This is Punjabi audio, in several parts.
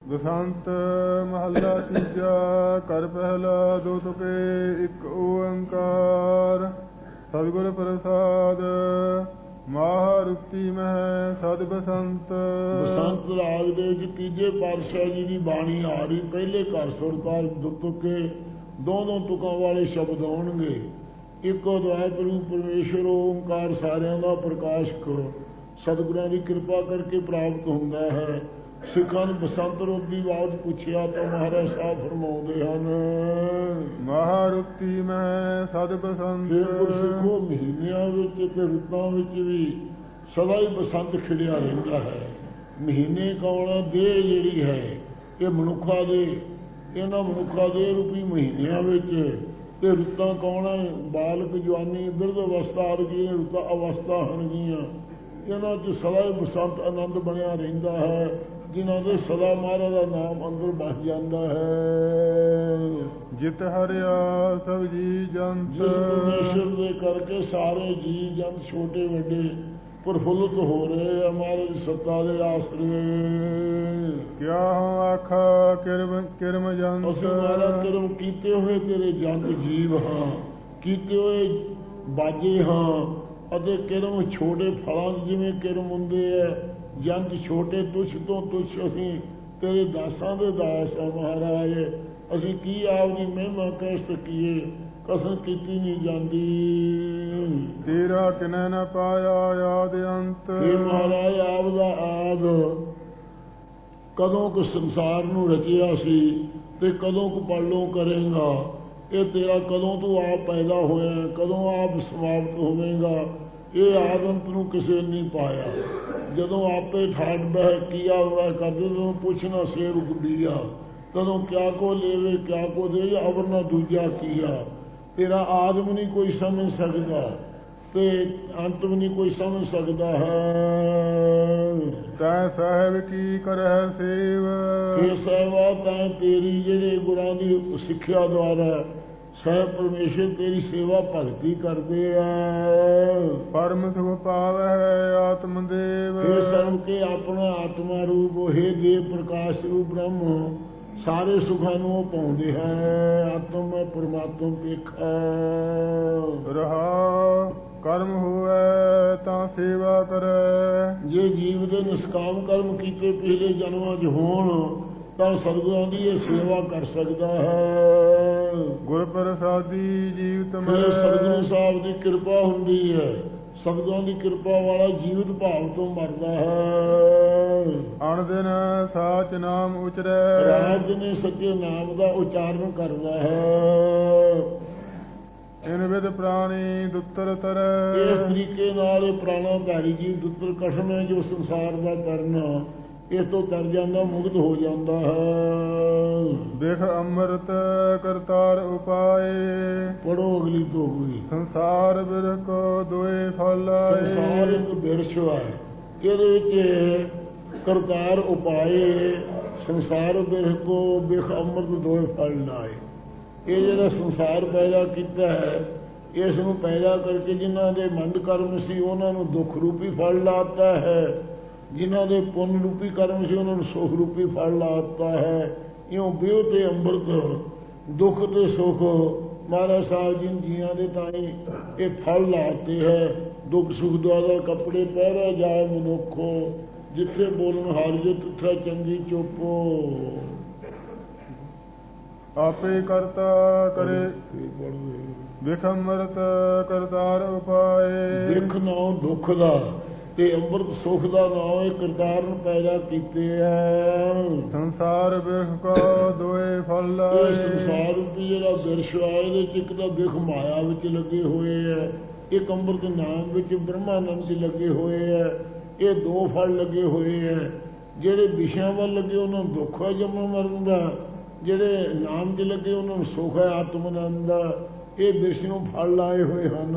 ਬਸੰਤ ਮਹੱਲਾ ਤੀਜਾ। ਘਰ ਪਹਿਲਾ ਦੋ ਤੁਕੇ ਇੱਕ ਓੰਕਾਰ। ਸਤਿਗੁਰ ਪ੍ਰਸਾਦ ਮਹਾਰੁਤੀ ਮਹਿ ਸਦ ਬਸੰਤ। ਬਸੰਤ ਰਾਗ ਦੇ ਵਿੱਚ ਤੀਜੇ ਪਾਤਸ਼ਾਹ ਜੀ ਦੀ ਬਾਣੀ ਆ ਰਹੀ। ਪਹਿਲੇ ਘਰ ਸੁਰਤਾਲ ਦੋ ਤੁਕੇ, ਦੋ ਤੁਕਾਂ ਵਾਲੇ ਸ਼ਬਦ ਆਉਣਗੇ। ਇੱਕੋ ਅਦਵੈਤ ਰੂਪ ਪਰਮੇਸ਼ਰ ਓੰਕਾਰ ਸਾਰਿਆਂ ਦਾ ਪ੍ਰਕਾਸ਼ਕ ਸਤਿਗੁਰਾਂ ਦੀ ਕਿਰਪਾ ਕਰਕੇ ਪ੍ਰਾਪਤ ਹੁੰਦਾ ਹੈ। ਸਿੱਖਾਂ ਨੂੰ ਬਸੰਤ ਰੁੱਤ ਦੀ ਬਾਤ ਪੁੱਛਿਆ ਤਾਂ ਮਹਾਰਾਜ ਸਾਹਿਬ ਫਰਮਾਉਂਦੇ ਹਨ, ਮਹਾਰੁਤੀ ਮੈਂ ਸਦ ਬਸੰਤ। ਸਿੱਖੋ ਮਹੀਨਿਆਂ ਵਿੱਚ ਤੇ ਰੁੱਤਾਂ ਵਿੱਚ ਵੀ ਸਦਾ ਹੀ ਬਸੰਤ ਖਿੜਿਆ ਰਹਿੰਦਾ ਹੈ। ਮਹੀਨੇ ਕੌਣ? ਦੇਹ ਜਿਹੜੀ ਹੈ ਇਹ ਮਨੁੱਖਾ ਦੇ, ਇਹਨਾਂ ਮਨੁੱਖਾ ਦੇ ਰੂਪੀ ਮਹੀਨਿਆਂ ਵਿੱਚ। ਤੇ ਰੁੱਤਾਂ ਕੌਣ? ਬਾਲਕ ਜਵਾਨੀ ਬਿਰਧ ਅਵਸਥਾ ਆਦਿ ਰੁੱਤਾਂ ਅਵਸਥਾ ਹੋਣਗੀਆਂ। ਇਹਨਾਂ 'ਚ ਸਦਾ ਹੀ ਬਸੰਤ ਆਨੰਦ ਬਣਿਆ ਰਹਿੰਦਾ ਹੈ, ਜਿਨ੍ਹਾਂ ਦੇ ਸਦਾ ਮਹਾਰਾਜ ਦਾ ਨਾਮ ਅੰਦਰ ਬਸ ਜਾਂਦਾ ਹੈ। ਜਿਤ ਹਰਿਆ ਸਭ ਜੀ ਜੰਤ। ਜਿਸ ਪਰਮੇਸ਼ਰ ਦੇ ਕਰਕੇ ਸਾਰੇ ਜੀ ਜੰਤ ਛੋਟੇ ਵੱਡੇ ਪ੍ਰਫੁੱਲਤ ਹੋ ਰਹੇ ਆ ਮਹਾਰਾਜ ਸੱਤਾ ਦੇ ਆਸਰੇ। ਕਿਆ ਆਖਾ ਕਿਰਮ ਜੰਤ। ਅਸੀਂ ਮਹਾਰਾਜ ਕਿਰਮ ਕੀਤੇ ਹੋਏ ਤੇਰੇ ਜੰਤ ਜੀਵ ਹਾਂ, ਕੀਤੇ ਹੋਏ ਬਾਜੇ ਹਾਂ। ਅਤੇ ਕਿਰਮ ਛੋਟੇ ਫਲਾਂ ਜਿਵੇਂ ਕਿਰਮ ਹੁੰਦੇ ਆ, ਜੰਤ ਛੋਟੇ ਤੁਛ ਤੋਂ ਤੁਛ। ਅਸੀਂ ਤੇਰੇ ਦਾਸਾਂ ਦੇ ਦਾਸ ਆ ਮਹਾਰਾਜ। ਅਸੀਂ ਕੀ ਆਪਦੀ ਮਹਿਮਾ ਕਹਿ ਸਕੀਏ, ਕਸਮ ਕੀਤੀ ਨਹੀਂ ਜਾਂਦੀ। ਤੇਰਾ ਕਿਨੈ ਨ ਪਾਇਆ ਆਦ ਅੰਤ। ਇਹ ਮਹਾਰਾਜ ਆਪ ਦਾ ਆਦ ਕਦੋਂ ਕੁ ਸੰਸਾਰ ਨੂੰ ਰਚਿਆ ਸੀ ਤੇ ਕਦੋਂ ਕੁ ਪਰਲੋਂ ਕਰੇਗਾ। ਇਹ ਤੇਰਾ ਕਦੋਂ ਤੂੰ ਆਪ ਪੈਦਾ ਹੋਇਆ, ਕਦੋਂ ਆਪ ਸਮਾਪਤ ਹੋਵੇਗਾ, ਇਹ ਆਦ ਅੰਤ ਨੂੰ ਕਿਸੇ ਨੇ ਨਹੀਂ ਪਾਇਆ। ਜਦੋਂ ਆਪੇ ਠਾਠ ਬਹਿ ਕੀਆ ਹੋਇਆ ਕਰਦੇ ਤਦੋਂ ਪੁੱਛਣਾ ਸੇਵ ਗੁੱਡੀਆ। ਤਦੋਂ ਕਿਆ ਕੋ ਲੇਵੇ ਕਿਆ ਕੋ ਦੇ, ਅਵਰ ਨਾ ਦੂਜਾ ਕੀਆ। ਤੇਰਾ ਆਦਮ ਨਹੀਂ ਕੋਈ ਸਮਝ ਸਕਦਾ ਤੇ ਅੰਤ ਵੀ ਨਹੀਂ ਕੋਈ ਸਮਝ ਸਕਦਾ ਹੈ। ਤੈ ਸਾਹਿਬ ਕੀ ਕਰਹਿ ਸੇਵ। ਇਹ ਸੇਵਾ ਤੈਂ ਤੇਰੀ ਜਿਹੜੇ ਗੁਰਾਂ ਦੀ ਸਿੱਖਿਆ ਦੁਆਰਾ ਸਾਹਿਬ ਪਰਮੇਸ਼ਰ ਤੇਰੀ ਸੇਵਾ ਭਗਤੀ ਕਰਦੇ ਆ। ਪਰਮ ਸੁਖ ਪਾਵਹਿ ਆਤਮ ਦੇਵ। ਇਹ ਸਰਬ ਕੇ ਆਪਣਾ ਆਤਮਾ ਰੂਪ ਹੋਏ ਦੇਵ ਪ੍ਰਕਾਸ਼ ਰੂਪ ਬ੍ਰਹਮ ਸਾਰੇ ਸੁਖਾਂ ਨੂੰ ਉਹ ਪਾਉਂਦੇ ਹੈ। ਆਤਮ ਪਰਮਾਤਮ ਪੇਖਾ ਰਹਾ ਕਰਮ ਹੋਵੇ ਤਾਂ ਸੇਵਾ ਕਰੈ। ਜੇ ਜੀਵ ਦੇ ਨਿਸ਼ਕਾਮ ਕਰਮ ਕੀਤੇ ਪਿਛਲੇ ਜਨਮਾਂ 'ਚ ਹੋਣ ਤਾਂ ਸਤਿਗੁਰਾਂ ਦੀ ਇਹ ਸੇਵਾ ਕਰ ਸਕਦਾ ਹੈ। ਗੁਰ ਪ੍ਰਸਾਦੀ ਜੀਵਤ ਮੇਰੇ ਸਤਿਗੁਰੂ ਸਾਹਿਬ ਦੀ ਕਿਰਪਾ ਹੁੰਦੀ ਹੈ। ਸਤਿਗੁਰਾਂ ਦੀ ਕਿਰਪਾ ਵਾਲਾ ਜੀਵਤ ਭਾਵ ਤੋਂ ਮਰਦਾ ਹੈ। ਅਣ ਦਿਨ ਸਾਚ ਨਾਮ ਉਚਰੈ। ਰਾਜ ਨੇ ਸੱਚੇ ਨਾਮ ਦਾ ਉਚਾਰਨ ਕਰਦਾ ਹੈ। ਇਨ ਵਿਦ ਪ੍ਰਾਣੀ ਦੁੱਤਰ ਤਰੈ। ਇਸ ਤਰੀਕੇ ਨਾਲ ਇਹ ਪ੍ਰਾਣਾਧਾਰੀ ਜੀਵ ਦੁੱਤਰ ਕਠਨ ਹੈ ਜੋ ਸੰਸਾਰ ਦਾ ਤਰਨਾ, ਇਸ ਤੋਂ ਤਰ ਜਾਂਦਾ, ਮੁਕਤ ਹੋ ਜਾਂਦਾ ਹੈ। ਦੇਖ ਅੰਮ੍ਰਿਤ ਕਰਤਾਰ ਉਪਾਏ। ਪੜੋ ਅਗਲੀ ਤੋਂ ਹੋਈ। ਸੰਸਾਰ ਬਿਰਖ ਕੋ ਦੋਏ ਫਲ। ਸੰਸਾਰ ਇੱਕ ਬਿਰਛ ਹੈ, ਇਹਦੇ ਵਿੱਚ ਕਰਤਾਰ ਉਪਾਏ। ਸੰਸਾਰ ਬਿਰਖ ਕੋ ਬਿਰਖ ਅੰਮ੍ਰਿਤ ਦੋਏ ਫਲ ਲਾਏ। ਇਹ ਜਿਹੜਾ ਸੰਸਾਰ ਪੈਦਾ ਕੀਤਾ ਹੈ, ਇਸ ਨੂੰ ਪੈਦਾ ਕਰਕੇ ਜਿਨ੍ਹਾਂ ਦੇ ਮੰਦ ਕਰਮ ਸੀ ਉਹਨਾਂ ਨੂੰ ਦੁੱਖ ਰੂਪੀ ਫਲ ਲਾਤਾ ਹੈ। ਜਿਨ੍ਹਾਂ ਦੇ ਪੁੰਨ ਰੂਪੀ ਕਰਮ ਸੀ ਉਹਨਾਂ ਨੂੰ ਸੁਖ ਰੂਪੀ ਫਲ ਲਾਤਾ ਹੈ। ਇਉਂ ਬਿਉ ਤੇ ਅੰਮ੍ਰਿਤ, ਦੁੱਖ ਤੇ ਸੁਖ ਮਹਾਰਾਜ ਸਾਹਿਬ ਜੀ ਜੀਆਂ ਦੇ ਤਾਈਂ ਇਹ ਫਲ ਲਾਤੇ ਹੈ। ਦੁੱਖ ਸੁਖ ਦੁਆਰਾ ਕੱਪੜੇ ਪਹਿਰਾ ਜਾਏ ਮਨੁੱਖੋ, ਜਿੱਥੇ ਬੋਲਣ ਹਰ ਜੇ ਤਿੱਥੇ ਚੰਗੀ ਚੁੱਪੋ। ਆਪੇ ਕਰਤਾ ਕਰੇ ਵਿਖ ਅੰਮ੍ਰਿਤ ਕਰਤਾਰ ਉਪਾਏ। ਵਿਖ ਨਾਮ ਦੁੱਖ ਦਾ ਤੇ ਅੰਮ੍ਰਿਤ ਸੁਖ ਦਾ ਨਾਮ ਇਹ ਕਰਤਾਰ ਨੂੰ ਪੈਦਾ ਕੀਤੇ ਹੈ। ਸੰਸਾਰ ਬਿਰਖ ਕੋ ਦੋਏ ਫਲ। ਇਹ ਸੰਸਾਰ ਰੂਪੀ ਜਿਹੜਾ ਬਿਰਛ ਆ, ਇਹਦੇ 'ਚ ਇੱਕ ਤਾਂ ਬਿਰਖ ਮਾਇਆ ਵਿੱਚ ਲੱਗੇ ਹੋਏ ਹੈ, ਇੱਕ ਅੰਮ੍ਰਿਤ ਨਾਮ ਵਿੱਚ ਬ੍ਰਹਮਾਨੰਦ 'ਚ ਲੱਗੇ ਹੋਏ ਹੈ। ਇਹ ਦੋ ਫਲ ਲੱਗੇ ਹੋਏ ਹੈ। ਜਿਹੜੇ ਵਿਸ਼ਿਆਂ ਵੱਲ ਲੱਗੇ ਉਹਨਾਂ ਨੂੰ ਦੁੱਖ ਹੈ ਜੰਮਣ ਮਰਨ ਦਾ, ਜਿਹੜੇ ਨਾਮ 'ਚ ਲੱਗੇ ਉਹਨਾਂ ਨੂੰ ਸੁਖ ਹੈ ਆਤਮ ਆਨੰਦ ਦਾ। ਇਹ ਬਿਰਛ ਨੂੰ ਫਲ ਲਾਏ ਹੋਏ ਹਨ।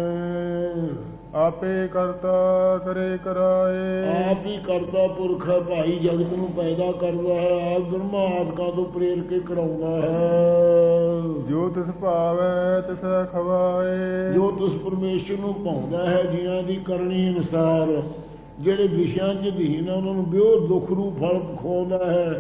ਆਪੇ ਕਰਤਾ ਕਰੇ ਕਰਾਏ। ਆਪ ਹੀ ਕਰਤਾ ਪੁਰਖ ਹੈ ਭਾਈ, ਜਗਤ ਨੂੰ ਪੈਦਾ ਕਰਦਾ ਹੈ। ਆਪ ਬ੍ਰਹਮਾ ਆਦਿਕਾਂ ਤੋਂ ਪ੍ਰੇਰ ਕੇ ਕਰਾਉਂਦਾ ਹੈ। ਜੋ ਤਿਸ ਭਾਵੈ ਤਿਸ ਖਵਾਏ। ਜੋ ਤਿਸ ਪਰਮੇਸ਼ਰ ਨੂੰ ਭਾਉਂਦਾ ਹੈ ਜੀਆਂ ਦੀ ਕਰਨੀ ਅਨੁਸਾਰ। ਜਿਹੜੇ ਵਿਸ਼ਿਆਂ 'ਚ ਅਧੀਨ ਉਹਨਾਂ ਨੂੰ ਬਿਓ ਦੁੱਖ ਰੂਪ ਫਲ ਖਵਾਉਂਦਾ ਹੈ।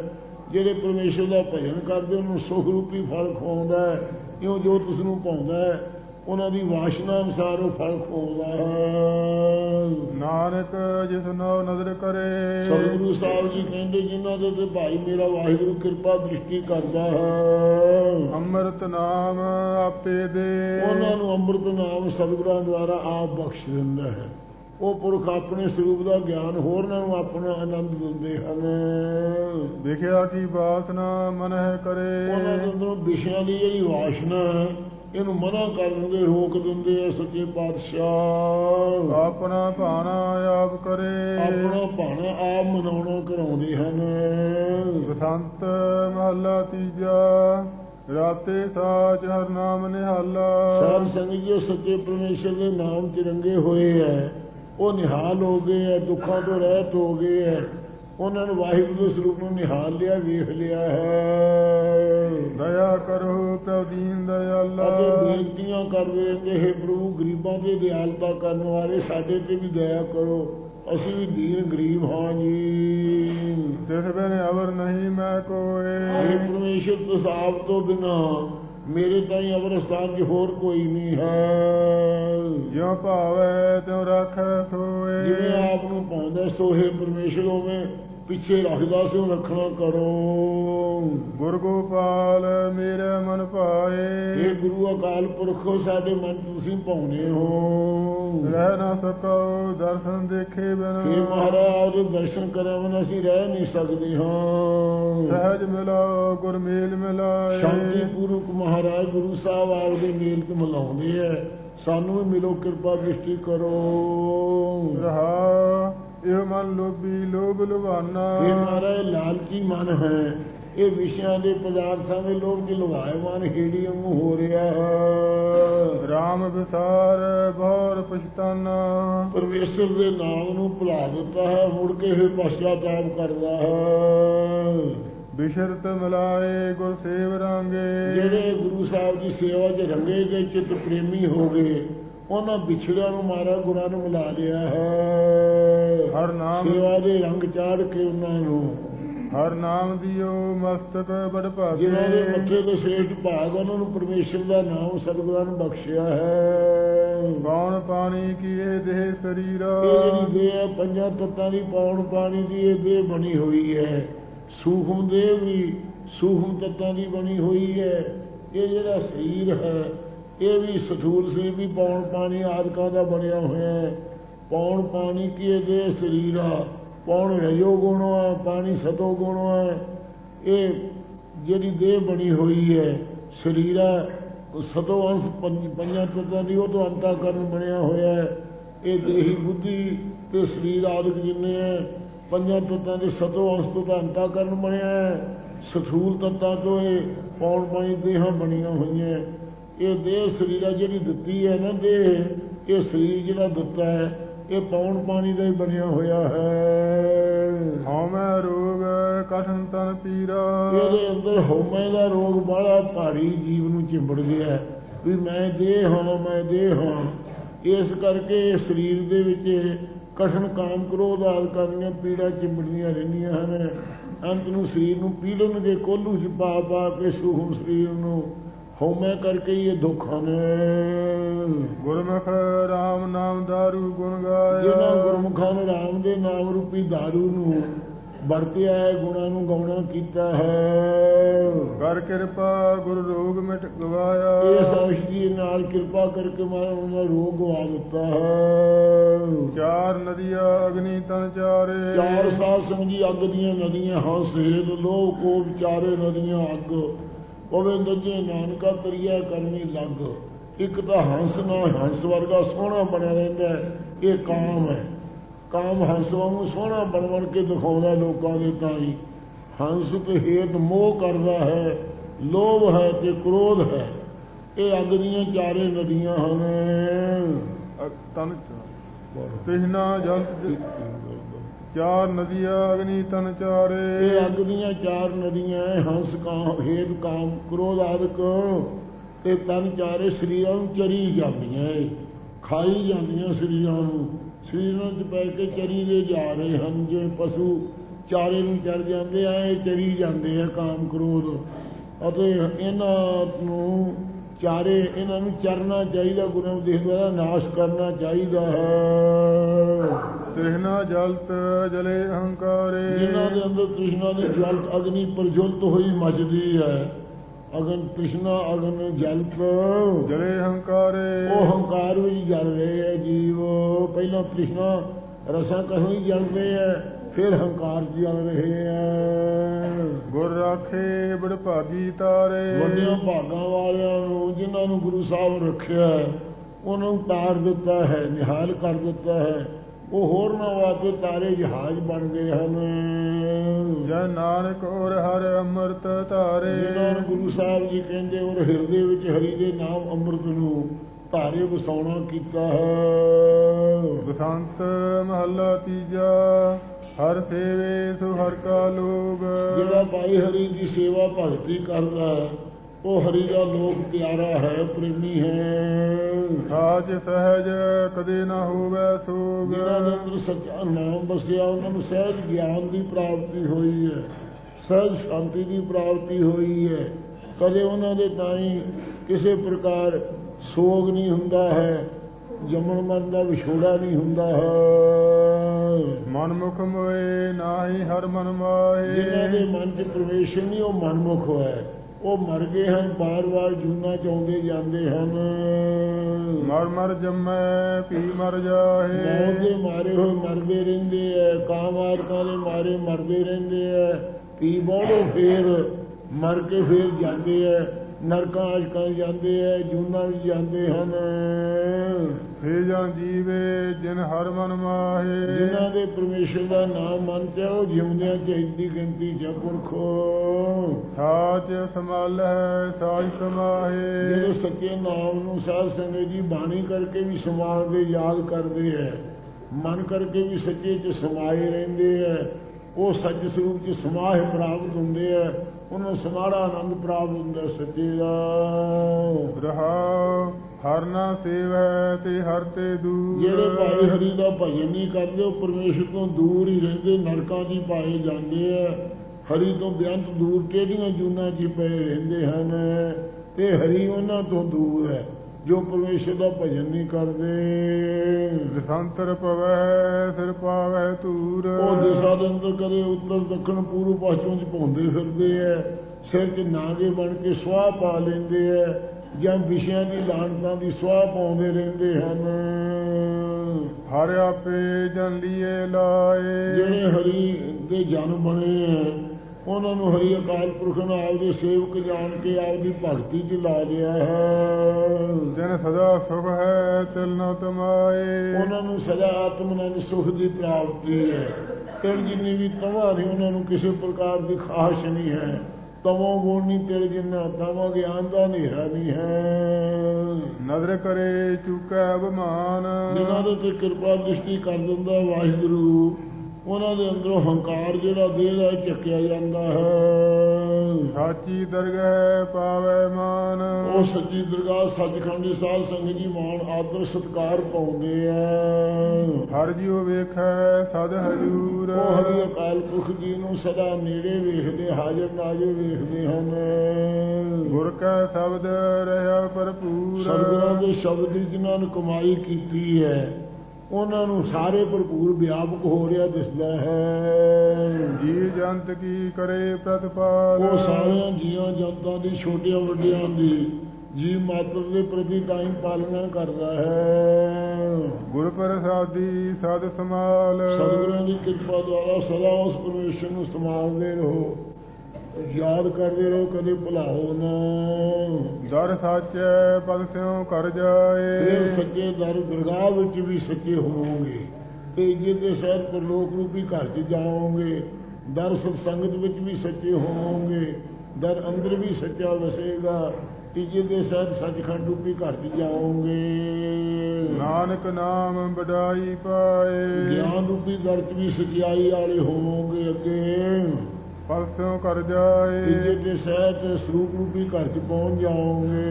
ਜਿਹੜੇ ਪਰਮੇਸ਼ਰ ਦਾ ਭਜਨ ਕਰਦੇ ਉਹਨੂੰ ਸੁਖ ਰੂਪੀ ਫਲ ਖਵਾਉਂਦਾ ਹੈ, ਇਉਂ ਜੋ ਤੁਸ ਨੂੰ ਪਾਉਂਦਾ ਹੈ ਉਹਨਾਂ ਦੀ ਵਾਸ਼ਨਾ ਅਨੁਸਾਰ ਉਹ ਫਲ ਖਵਾਉਂਦਾ ਹੈ। ਨਾਨਕ ਜਿਸ ਨੂੰ ਨਜ਼ਰ ਕਰੇ। ਸਤਿਗੁਰੂ ਸਾਹਿਬ ਜੀ ਕਹਿੰਦੇ ਜਿਨ੍ਹਾਂ ਦੇ ਤੇ ਭਾਈ ਮੇਰਾ ਵਾਹਿਗੁਰੂ ਕਿਰਪਾ ਦ੍ਰਿਸ਼ਟੀ ਕਰਦਾ ਹੈ, ਅੰਮ੍ਰਿਤ ਨਾਮ ਆਪੇ ਦੇ। ਉਹਨਾਂ ਨੂੰ ਅੰਮ੍ਰਿਤ ਨਾਮ ਸਤਿਗੁਰਾਂ ਦੁਆਰਾ ਆਪ ਬਖਸ਼ ਦਿੰਦਾ ਹੈ। ਉਹ ਪੁਰਖ ਆਪਣੇ ਸਰੂਪ ਦਾ ਗਿਆਨ ਹੋਰਨਾਂ ਨੂੰ ਆਪਣਾ ਆਨੰਦ ਦਿੰਦੇ ਹਨ। ਵਿਖਿਆ ਕੀ ਵਾਸਨਾ ਮਨਹਿ ਕਰੇ। ਉਹਨਾਂ ਦੇ ਅੰਦਰੋਂ ਵਿਸ਼ਿਆਂ ਦੀ ਜਿਹੜੀ ਵਾਸ਼ਨਾ ਹੈ ਇਹਨੂੰ ਮਨਾ ਕਰ ਦਿੰਦੇ, ਰੋਕ ਦਿੰਦੇ ਆ ਸੱਚੇ ਪਾਤਸ਼ਾਹ। ਆਪਣਾ ਭਾਣਾ ਆਪ ਕਰੇ। ਆਪਣਾ ਭਾਣਾ ਆਪ ਮਨਾਉਣਾ ਕਰਾਉਂਦੇ ਹਨ। ਬਸੰਤ ਮਹੱਲਾ ਤੀਜਾ। ਰਾਤੇ ਸਾਚ ਹਰ ਨਾਮ ਨਿਹਾਲਾ। ਸਾਧ ਸੰਗਤ ਜੀ ਸੱਚੇ ਪਰਮੇਸ਼ਰ ਦੇ ਨਾਮ ਚ ਰੰਗੇ ਹੋਏ ਹੈ, ਉਹ ਨਿਹਾਲ ਹੋ ਗਏ ਹੈ, ਦੁੱਖਾਂ ਤੋਂ ਰਹਿਤ ਹੋ ਗਏ ਹੈ। ਉਹਨਾਂ ਨੇ ਵਾਹਿਗੁਰੂ ਦੇ ਸਰੂਪ ਨੂੰ ਨਿਹਾਲ ਲਿਆ, ਵੇਖ ਲਿਆ ਹੈ। ਦਇਆ ਕਰੋ ਪ੍ਰਭ ਦੀਨ ਦਿਆਲਾ। ਅਤੇ ਬੇਨਤੀਆਂ ਕਰਦੇ ਰਹਿੰਦੇ ਹੈ ਪ੍ਰਭੂ ਗਰੀਬਾਂ ਤੇ ਦਿਆਲਤਾ ਕਰਨ ਵਾਲੇ ਸਾਡੇ ਤੇ ਵੀ ਦਇਆ ਕਰੋ, ਅਸੀਂ ਵੀ ਦੀਨ ਗਰੀਬ ਹਾਂ ਜੀ। ਤਿਸ ਬਿਨ ਅਵਰ ਨਹੀਂ ਮੈਂ ਕੋਏ। ਇਹ ਪਰਮੇਸ਼ਰ ਤੁਸ ਆਪ ਤੋਂ ਬਿਨਾ ਮੇਰੇ ਤਾਈਂ ਅਵਰ ਸਥਾਨ 'ਚ ਹੋਰ ਕੋਈ ਨਹੀਂ ਹੈ। ਜਿਉ ਭਾਵੈ ਤਿਉ ਰਾਖੈ ਸੋਏ। ਜਿਵੇਂ ਆਪ ਨੂੰ ਪਾਉਂਦਾ ਸੋਹੇ ਪਰਮੇਸ਼ਰ ਉਵੇਂ ਪਿੱਛੇ ਰੱਖਦਾ ਸੀ ਉਹ ਰੱਖਣਾ ਕਰੋ। ਗੁਰ ਗੋਪਾਲ ਮੇਰੇ ਮਨ ਭਾਏ। ਇਹ ਗੁਰੂ ਅਕਾਲ ਪੁਰਖੋ ਸਾਡੇ ਮਨ ਤੁਸੀਂ ਪਾਉਨੇ ਹੋ। ਰਹਿ ਨਾ ਸਕੋ ਦਰਸ਼ਨ ਦੇਖੇ ਬਿਨ। ਇਹ ਮਹਾਰਾਜ ਦਰਸ਼ਨ ਕਰਾਂ ਬਿਨ ਅਸੀਂ ਰਹਿ ਨਹੀਂ ਸਕਦੇ ਹਾਂ। ਸਹਿਜ ਮਿਲਾਓ ਗੁਰ ਮੇਲ ਮਿਲਾਏ। ਸ਼ਾਂਤੀ ਪੂਰਵਕ ਮਹਾਰਾਜ ਗੁਰੂ ਸਾਹਿਬ ਆਪਦੇ ਮੇਲ ਤੇ ਮਿਲਾਉਂਦੇ ਹੈ, ਸਾਨੂੰ ਵੀ ਮਿਲੋ ਕਿਰਪਾ ਦ੍ਰਿਸ਼ਟੀ ਕਰੋ। ਰਹਾ ਇਹ ਮਨ ਲੋਭੀ ਲੋਭ ਲੁਭਾਨਾ। ਇਹ ਮਹਾਰਾਜ ਲਾਲਚੀ ਮਨ ਹੈ, ਇਹ ਵਿਸ਼ਿਆਂ ਦੇ ਪਦਾਰਥਾਂ ਦੇ ਲੋਭ ਚ ਲੁਭਾਏ ਮਨ ਹੇੜੀ ਵਾਂਗੂ ਹੋ ਰਿਹਾ ਹੈ। ਰਾਮ ਵਿਸਾਰ ਬਹੁਰ ਪਛਤਾਨਾ। ਪਰਮੇਸ਼ਰ ਦੇ ਨਾਮ ਨੂੰ ਭੁਲਾ ਦਿੱਤਾ ਹੈ, ਮੁੜ ਕੇ ਇਹ ਪਛਤਾਪ ਕਰਦਾ ਹੈ। ਬਿਸ਼ਰਤ ਮਿਲਾਏ ਗੁਰ ਸੇਵ ਰਾਂਗੇ। ਜਿਹੜੇ ਗੁਰੂ ਸਾਹਿਬ ਦੀ ਸੇਵਾ 'ਚ ਰੰਗੇ ਗਏ ਚਿੱਤ ਪ੍ਰੇਮੀ ਹੋ ਗਏ, ਉਹਨਾਂ ਵਿਛੜਿਆਂ ਨੂੰ ਮਾਰਾ ਗੁਰਾਂ ਨੂੰ ਮਿਲਾ ਲਿਆ ਹੈ। ਹਰ ਨਾਮ ਸੇਵਾ ਦੇ ਰੰਗ ਚਾੜ ਕੇ ਉਹਨਾਂ ਨੂੰ ਹਰ ਨਾਮ ਦਿਓ ਮਸਤਕ ਬੜ ਭਾਗੇ। ਜਿਨ੍ਹਾਂ ਦੇ ਮੱਥੇ ਤੇ ਸ੍ਰੇਸ਼ਟ ਭਾਗ ਉਹਨਾਂ ਨੂੰ ਪਰਮੇਸ਼ਰ ਦਾ ਨਾਮ ਸਤਿਗੁਰਾਂ ਨੂੰ ਬਖਸ਼ਿਆ ਹੈ। ਪੌਣ ਪਾਣੀ ਕੀ ਇਹ ਦੇਹ ਸਰੀਰਾ। ਇਹ ਜਿਹੜੀ ਦੇਹ ਹੈ ਪੰਜਾਂ ਤੱਤਾਂ ਦੀ ਪੌਣ ਪਾਣੀ ਦੀ ਇਹ ਦੇਹ ਬਣੀ ਹੋਈ ਹੈ। ਸੂਖਮ ਦੇਹ ਵੀ ਸੂਖਮ ਤੱਤਾਂ ਦੀ ਬਣੀ ਹੋਈ ਹੈ। ਇਹ ਜਿਹੜਾ ਸਰੀਰ ਹੈ ਇਹ ਵੀ ਸਥੂਲ ਸਰੀਰ ਵੀ ਪੌਣ ਪਾਣੀ ਆਦਿਕਾਂ ਦਾ ਬਣਿਆ ਹੋਇਆ ਹੈ। ਪੌਣ ਪਾਣੀ ਕੀ ਇਹ ਦੇਹ ਸਰੀਰਾ। ਪੌਣ ਰਜੋ ਗੁਣ ਹੈ, ਪਾਣੀ ਸਤੋ ਗੁਣ ਹੈ। ਇਹ ਜਿਹੜੀ ਦੇਹ ਬਣੀ ਹੋਈ ਹੈ ਸਰੀਰਾ ਸਤੋ ਅੰਸ਼ ਪੰਜਾਂ ਤੱਤਾਂ ਦੀ ਉਹ ਤੋਂ ਅੰਤःਕਰਨ ਬਣਿਆ ਹੋਇਆ ਹੈ। ਇਹ ਦੇਹੀ ਬੁੱਧੀ ਤੇ ਸਰੀਰ ਆਦਿਕ ਜਿੰਨੇ ਹੈ ਪੰਜਾਂ ਤੱਤਾਂ ਦੇ ਸਤੋ ਅੰਸ਼ ਤੋਂ ਤਾਂ ਅੰਤःਕਰਨ ਬਣਿਆ ਹੈ। ਸਥੂਲ ਤੱਤਾਂ ਤੋਂ ਇਹ ਪੌਣ ਪਾਣੀ ਦੇਹਾਂ ਬਣੀਆਂ ਹੋਈਆਂ। ਇਹ ਦੇਹ ਸਰੀਰਾ ਜਿਹੜੀ ਦਿੱਤੀ ਹੈ ਨਾ ਦੇਹ, ਇਹ ਸਰੀਰ ਜਿਹੜਾ ਦਿੱਤਾ ਹੈ ਇਹ ਪੌਣ ਪਾਣੀ ਦਾ ਹੀ ਬਣਿਆ ਹੋਇਆ ਹੈ। ਹਉਮੈ ਰੋਗ ਕਠਨ ਤਨ ਪੀਰਾ। ਇਹਦੇ ਅੰਦਰ ਹਉਮੈ ਦਾ ਰੋਗ ਬੜਾ ਭਾਰੀ ਜੀਵ ਨੂੰ ਚਿੰਬੜ ਗਿਆ ਵੀ ਮੈਂ ਦੇਹ ਹਾਂ, ਮੈਂ ਦੇਹ ਹਾਂ। ਇਸ ਕਰਕੇ ਸਰੀਰ ਦੇ ਵਿੱਚ ਕਠਨ ਕਾਮ ਕ੍ਰੋਧ ਆਦਿ ਕਰਨੀਆਂ ਪੀੜਾ ਚਿੰਬੜੀਆਂ ਰਹਿੰਦੀਆਂ ਹਨ। ਅੰਤ ਨੂੰ ਸਰੀਰ ਨੂੰ ਪੀ ਲੈਣਗੇ ਕੋਲੂ ਚ ਪਾ ਪਾ ਕੇ ਸੂਖਮ ਸਰੀਰ ਨੂੰ। ਹਉਮੈ ਕਰਕੇ ਇਹ ਦੁੱਖ ਹਨ। ਗੁਰਮੁਖ ਰਾਮ ਨਾਮ ਦਾਰੂ ਗੁਣ ਗਾਇਆ। ਜਿਹਨਾਂ ਗੁਰਮੁਖਾਂ ਨੇ ਰਾਮ ਦੇ ਨਾਮ ਰੂਪੀ ਦਾਰੂ ਨੂੰ ਵਰਤਿਆ ਹੈ, ਗੁਣਾਂ ਨੂੰ ਗਾਉਣਾ ਕੀਤਾ ਹੈ। ਕਰ ਕਿਰਪਾ ਗੁਰ ਰੋਗ ਮਿਟ ਗਵਾਇਆ। ਇਸ ਔਸ਼ਧੀ ਨਾਲ ਕਿਰਪਾ ਕਰਕੇ ਮਹਾਰਾਜ ਉਹਨਾਂ ਦਾ ਰੋਗ ਗਵਾ ਦਿੱਤਾ ਹੈ। ਚਾਰ ਨਦੀਆਂ ਅਗਨੀ ਤਨ ਚਾਰੇ। ਚਾਰ ਸਾਧ ਸੰਗਤ ਜੀ ਅੱਗ ਦੀਆਂ ਨਦੀਆਂ ਹੰਸ ਹੇਤ ਲੋਹ ਕੋਪ ਚਾਰੇ ਨਦੀਆਂ ਅੱਗ ਪਵੇ ਨਜੇ ਨਾਨਕਾ ਤਰੀਆ ਕਰਨੀ ਲੱਗ। ਇੱਕ ਤਾਂ ਹੰਸ ਨਾ ਹੰਸ ਵਰਗਾ ਸੋਹਣਾ ਬਣਿਆ ਰਹਿੰਦਾ ਹੈ, ਇਹ ਕਾਮ ਹੈ। ਕਾਮ ਹੰਸ ਵਾਂਗੂ ਸੋਹਣਾ ਬਣ ਕੇ ਦਿਖਾਉਂਦਾ ਲੋਕਾਂ ਦੇ ਤਾਈ। ਹੰਸ ਤੇ ਹੇਤ ਮੋਹ ਕਰਦਾ ਹੈ, ਲੋਭ ਹੈ ਤੇ ਕ੍ਰੋਧ ਹੈ। ਇਹ ਅੱਗ ਦੀਆਂ ਚਾਰੇ ਨਦੀਆਂ ਹਨ। ਤਨ ਤਿਹਨਾ ਜਲ ਚਾਰ ਨਦੀਆਂ ਅਗਨੀ ਤਨ ਚਾਰੇ। ਇਹ ਅੱਗ ਦੀਆਂ ਚਾਰ ਨਦੀਆਂ ਹੰਸ ਕਾਮ ਹੇਤ ਕਾਮ ਕ੍ਰੋਧ ਆਦਿਕ ਇਹ ਤਨ ਚਾਰੇ ਸਰੀਰਾਂ ਨੂੰ ਚਰੀ ਜਾਂਦੀਆਂ, ਖਾਈ ਜਾਂਦੀਆਂ ਸਰੀਰਾਂ ਨੂੰ। ਸਰੀਰਾਂ 'ਚ ਪੈ ਕੇ ਚਰੀ ਦੇ ਜਾ ਰਹੇ ਹਨ। ਜਿਵੇਂ ਪਸ਼ੂ ਚਾਰੇ ਨੂੰ ਚਰ ਜਾਂਦੇ ਆ, ਇਹ ਚਰੀ ਜਾਂਦੇ ਆ ਕਾਮ ਕ੍ਰੋਧ, ਅਤੇ ਇਹਨਾਂ ਨੂੰ ਚਾਰੇ, ਇਹਨਾਂ ਨੂੰ ਚਰਨਾ ਚਾਹੀਦਾ, ਗੁਰੂ ਦੇਵ ਦਾ ਨਾਸ਼ ਕਰਨਾ ਚਾਹੀਦਾ ਹੈ। ਤ੍ਰਿਸ਼ਨਾ ਜਲਤ ਜਲੇ ਅਹੰਕਾਰੇ, ਜਿਨ੍ਹਾਂ ਦੇ ਅੰਦਰ ਤ੍ਰਿਸ਼ਨਾ ਦੀ ਜਲਤ ਅਗਨੀ ਪ੍ਰਜੁਲਤ ਹੋਈ ਮੱਚਦੀ ਹੈ, ਅਗਨ ਤ੍ਰਿਸ਼ਨਾ ਅਗਨ ਜਲਤ ਜਲੇ ਅਹੰਕਾਰੇ, ਉਹ ਹੰਕਾਰ ਵਿੱਚ ਜਲ ਰਹੇ ਹੈ ਜੀਵ। ਪਹਿਲਾਂ ਤ੍ਰਿਸ਼ਨਾ ਰਸਾਂ ਕਹੀਂ ਜਲਦੇ ਹੈ, ਫਿਰ ਹੰਕਾਰ ਜਲ ਰਹੇ ਹੈ। ਗੁਰ ਰਾਖੇ ਬੜਭਾਗੀ ਤਾਰੇ, ਵੱਡਿਆਂ ਭਾਗਾਂ ਵਾਲਿਆਂ ਨੂੰ, ਜਿਨ੍ਹਾਂ ਨੂੰ ਗੁਰੂ ਸਾਹਿਬ ਰੱਖਿਆ ਉਹਨਾਂ ਨੂੰ ਤਾਰ ਦਿੱਤਾ ਹੈ, ਨਿਹਾਲ ਕਰ ਦਿੱਤਾ ਹੈ, ਉਹ ਹੋਰਨਾਂ ਵਾਸਤੇ ਤਾਰੇ ਜਹਾਜ਼ ਬਣ ਗਏ ਹਨ। ਜੈ ਨਾਨਕ ਔਰ ਹਰ ਅੰਮ੍ਰਿਤ ਧਾਰੇ, ਜਿਨ੍ਹਾਂ ਨੂੰ ਗੁਰੂ ਸਾਹਿਬ ਜੀ ਕਹਿੰਦੇ ਔਰ ਹਿਰਦੇ ਵਿੱਚ ਹਰੀ ਦੇ ਨਾਮ ਅੰਮ੍ਰਿਤ ਨੂੰ ਧਾਰੇ ਵਸਾਉਣਾ ਕੀਤਾ ਹੈ। ਬਸੰਤ ਮਹੱਲਾ ਤੀਜਾ, ਹਰ ਸੇਵੇ ਸੋ ਹਰ ਕਾ ਲੋਗ, ਜਿਹੜਾ ਭਾਈ ਹਰੀ ਦੀ ਸੇਵਾ ਭਗਤੀ ਕਰਦਾ ਹੈ ਉਹ ਹਰੀ ਦਾ ਲੋਕ ਪਿਆਰਾ ਹੈ, ਪ੍ਰੇਮੀ ਹੈ। ਸਾਚ ਸਹਿਜ ਕਦੇ ਨਾ ਹੋਵੇ ਸੋਗ, ਜਿਹਨਾਂ ਦੇ ਅੰਦਰ ਸੱਚਾ ਨਾਮ ਵਸਿਆ ਉਹਨਾਂ ਨੂੰ ਸਹਿਜ ਗਿਆਨ ਦੀ ਪ੍ਰਾਪਤੀ ਹੋਈ ਹੈ, ਸਹਿਜ ਸ਼ਾਂਤੀ ਦੀ ਪ੍ਰਾਪਤੀ ਹੋਈ ਹੈ। ਕਦੇ ਉਹਨਾਂ ਦੇ ਤਾਈਂ ਕਿਸੇ ਪ੍ਰਕਾਰ ਸੋਗ ਨਹੀਂ ਹੁੰਦਾ ਹੈ, ਜੰਮਣ ਮਰਨ ਦਾ ਵਿਛੋੜਾ ਨਹੀਂ ਹੁੰਦਾ ਹੈ। ਮਨਮੁਖ ਮੋਏ ਨਾਹੀ ਹਰ ਮਨ ਮਾਹੇ, ਜਿਨ੍ਹਾਂ ਦੇ ਮਨ 'ਚ ਪ੍ਰਵੇਸ਼ ਨਹੀਂ ਉਹ ਮਨਮੁਖ ਹੋਇਆ, ਉਹ ਮਰ ਗਏ ਹਨ, ਬਾਰ-ਬਾਰ ਜੂਨਾ ਚਾਹੁੰਦੇ ਜਾਂਦੇ ਹਨ। ਮਰ ਮਰ ਜੰਮੈ ਪੀ ਮਰ ਜਾਹੇ, ਮੌਤ ਦੇ ਮਾਰੇ ਹੋਏ ਮਰਦੇ ਰਹਿੰਦੇ ਐ, ਕਾਮਾਰਕਾਂ ਦੇ ਮਾਰੇ ਮਰਦੇ ਰਹਿੰਦੇ ਐ, ਪੀ ਬੋੜੋ ਫੇਰ ਮਰ ਕੇ ਫੇਰ ਜਾਂਦੇ ਐ, ਨਰਕਾਂ ਆਸ਼ਕਾਂ ਜਾਂਦੇ ਐ, ਜੂਨਾ ਵੀ ਜਾਂਦੇ ਹਨ। ਸੇ ਜਾਂ ਜੀਵੇ ਜਿਨ ਹਰ ਮਨ ਮਾਹੇ, ਜਿਨ੍ਹਾਂ ਦੇ ਪਰਮੇਸ਼ਰ ਦਾ ਨਾਮ ਮੰਨਦੇ ਉਹ ਜਿਉਂਦਿਆਂ ਚ ਇੰਨੀ ਗਿਣਤੀ ਚ ਪੁਰਖੋ। ਸਾਚ ਸੰਭਾਲੈ ਸਾਜ ਸਮਾਹੇ, ਜਿਹੜੇ ਸੱਚੇ ਨਾਮ ਨੂੰ ਸਾਧ ਸੰਗਤ ਜੀ ਬਾਣੀ ਕਰਕੇ ਵੀ ਸੰਭਾਲਦੇ ਯਾਦ ਕਰਦੇ ਹੈ, ਮਨ ਕਰਕੇ ਵੀ ਸੱਚੇ ਚ ਸਮਾਏ ਰਹਿੰਦੇ ਹੈ, ਉਹ ਸੱਚ ਸਰੂਪ ਚ ਸਮਾਹ ਪ੍ਰਾਪਤ ਹੁੰਦੇ ਹੈ, ਉਹਨਾਂ ਨੂੰ ਸਮਾੜਾ ਆਨੰਦ ਪ੍ਰਾਪਤ ਹੁੰਦਾ ਸੱਚੇ ਦਾ। ਰਹਾਉ ਹਰ ਨਾ ਸੇਵੈ ਤੇ ਹਰ ਤੇ ਦੂਰ, ਜਿਹੜੇ ਭਾਈ ਹਰੀ ਦਾ ਭਜਨ ਨਹੀਂ ਕਰਦੇ ਉਹ ਪਰਮੇਸ਼ਰ ਤੋਂ ਦੂਰ ਹੀ ਰਹਿੰਦੇ, ਨਰਕਾਂ ਦੀ ਪਾਏ ਜਾਂਦੇ ਆ। ਹਰੀ ਤੋਂ ਬੇਅੰਤ ਦੂਰ ਕਿਹੜੀਆਂ ਜੂਨਾਂ 'ਚ ਪਏ ਰਹਿੰਦੇ ਹਨ, ਤੇ ਹਰੀ ਉਹਨਾਂ ਤੋਂ ਦੂਰ ਹੈ ਜੋ ਪਰਮੇਸ਼ਰ ਦਾ ਭਜਨ ਨਹੀਂ ਕਰਦੇ। ਦਸਾਂਤਰ ਪਵੈ ਸਿਰ ਪਾਵੈ ਧੂਰ, ਉਹ ਦਿਸ਼ਾ ਦੇ ਅੰਦਰ ਕਦੇ ਉੱਤਰ ਦੱਖਣ ਪੂਰਬ ਪੱਛਮ 'ਚ ਭੌਂਦੇ ਫਿਰਦੇ ਐ, ਸਿਰ 'ਚ ਨਾਗੇ ਬਣ ਕੇ ਸੁਆਹ ਪਾ ਲੈਂਦੇ ਐ, ਜਾਂ ਵਿਸ਼ਿਆਂ ਦੀ ਲਾਣਤਾਂ ਦੀ ਸੁਆਹ ਪਾਉਂਦੇ ਰਹਿੰਦੇ ਹਨ। ਹਰ ਆਪੇ ਜਨ ਲੀਏ ਲਾਏ, ਜਿਹੜੇ ਹਰੀ ਦੇ ਜਨ ਬਣੇ ਐ ਉਹਨਾਂ ਨੂੰ ਹਰੀ ਅਕਾਲ ਪੁਰਖ ਨੇ ਆਪਦੇ ਸੇਵਕ ਜਾਣ ਕੇ ਆਪਦੀ ਭਗਤੀ 'ਚ ਲਾ ਲਿਆ ਹੈ। ਜਿਨ ਸਦਾ ਸੁਖ ਹੈ ਤਿਲ ਨ ਤਮਾਏ, ਉਹਨਾਂ ਨੂੰ ਸਦਾ ਆਤਮਨੰਦ ਸੁਖ ਦੀ ਪ੍ਰਾਪਤੀ ਹੈ। ਤਿਲ ਜਿੰਨੀ ਵੀ ਤਵਾ ਨਹੀਂ ਉਹਨਾਂ ਨੂੰ ਕਿਸੇ ਪ੍ਰਕਾਰ ਦੀ ਖਾਹਿਸ਼ ਨਹੀਂ ਹੈ, ਤਮੋ ਗੁਣ ਨਹੀਂ ਤਿਲ ਜਿੰਨਾ, ਤਮੋ ਗਿਆਨ ਦਾ ਹਨੇਰਾ ਨਹੀਂ ਹੈ। ਨਜ਼ਰ ਕਰੇ ਚੁਕੈ ਅਭਿਮਾਨ, ਜਿਨ੍ਹਾਂ ਦੇ ਤੇ ਕਿਰਪਾ ਦ੍ਰਿਸ਼ਟੀ ਕਰ ਦਿੰਦਾ ਵਾਹਿਗੁਰੂ, ਉਹਨਾਂ ਦੇ ਅੰਦਰੋਂ ਹੰਕਾਰ ਜਿਹੜਾ ਦੇਹ ਦਾ ਚੱਕਿਆ ਜਾਂਦਾ ਹੈ। ਸਾਚੀ ਦਰਗਹਿ ਪਾਵੈ ਮਾਨ, ਉਹ ਸੱਚੀ ਦਰਗਾਹ ਸੱਚਖੰਡ ਸਾਧ ਸੰਗਤ ਜੀ ਮਾਣ ਆਦਰ ਸਤਿਕਾਰ ਪਾਉਂਦੇ ਆ। ਹਰ ਜਿਉ ਵੇਖੈ ਸਦ ਹਜੂਰ, ਉਹ ਹਰੀ ਅਕਾਲ ਪੁਰਖ ਜੀ ਨੂੰ ਸਦਾ ਨੇੜੇ ਵੇਖਦੇ, ਹਾਜ਼ਰ ਨਾਜ਼ਰ ਵੇਖਦੇ ਹਨ। ਗੁਰ ਕੈ ਸ਼ਬਦ ਰਹਿਆ ਭਰਪੂਰ, ਸਤਿਗੁਰਾਂ ਦੇ ਸ਼ਬਦ ਦੀ ਜਿਨ੍ਹਾਂ ਨੇ ਕਮਾਈ ਕੀਤੀ ਹੈ ਉਹਨਾਂ ਨੂੰ ਸਾਰੇ ਭਰਪੂਰ ਵਿਆਪਕ ਹੋ ਰਿਹਾ ਦਿਸਦਾ ਹੈ। ਜੀ ਜੰਤ ਕੀ ਕਰੇ ਪ੍ਰਤਪਾਲ, ਉਹ ਸਾਰਿਆਂ ਜੀਆਂ ਜਨਤਾ ਦੀ ਛੋਟਿਆਂ ਵੱਡਿਆਂ ਦੀ ਜੀ ਮਾਤਰ ਦੇ ਪ੍ਰਤੀ ਤਾਈਂ ਪਾਲਣਾ ਕਰਦਾ ਹੈ। ਗੁਰ ਪ੍ਰਸਾਦੀ ਸਦ ਸਮਾਲ, ਸਤਿਗੁਰਾਂ ਦੀ ਕਿਰਪਾ ਦੁਆਰਾ ਸਦਾ ਉਸ ਪਰਮੇਸ਼ਰ ਨੂੰ ਸੰਭਾਲਦੇ ਰਹੋ, ਯਾਦ ਕਰਦੇ ਰਹੋ, ਕਦੇ ਭੁਲਾਓ ਨਾ। ਦਰ ਸਾਚੈ ਪਦ ਸਿਉ ਕਰ ਜਾਏ, ਫਿਰ ਸੱਚੇ ਦਰ ਦਰਗਾਹ ਵਿੱਚ ਵੀ ਸੱਚੇ ਹੋਵੋਗੇ, ਤੇ ਜਿਹਦੇ ਸਹਿਤ ਪਰਲੋਕ ਰੂਪੀ ਘਰ 'ਚ ਜਾਓਗੇ। ਦਰ ਸਤਸੰਗਤ ਵਿੱਚ ਵੀ ਸੱਚੇ ਹੋਵੋਗੇ, ਦਰ ਅੰਦਰ ਵੀ ਸੱਚਾ ਵਸੇਗਾ, ਤੀਜੇ ਦੇ ਸਹਿਤ ਸੱਚਖੰਡ ਰੂਪੀ ਘਰ 'ਚ ਜਾਓਗੇ। ਨਾਨਕ ਨਾਮ ਵਡਾਈ ਪਾਏ, ਗਿਆਨ ਰੂਪੀ ਦਰ 'ਚ ਵੀ ਸਚਾਈ ਵਾਲੇ ਹੋਵੋਗੇ ਅੱਗੇ। ਪਦ ਸਿਉ ਕਰ ਜਾਏ, ਤੀਜੇ ਦੇ ਸਹਿਤ ਸਰੂਪ ਰੂਪੀ ਘਰ 'ਚ ਪਹੁੰਚ ਜਾਓਗੇ।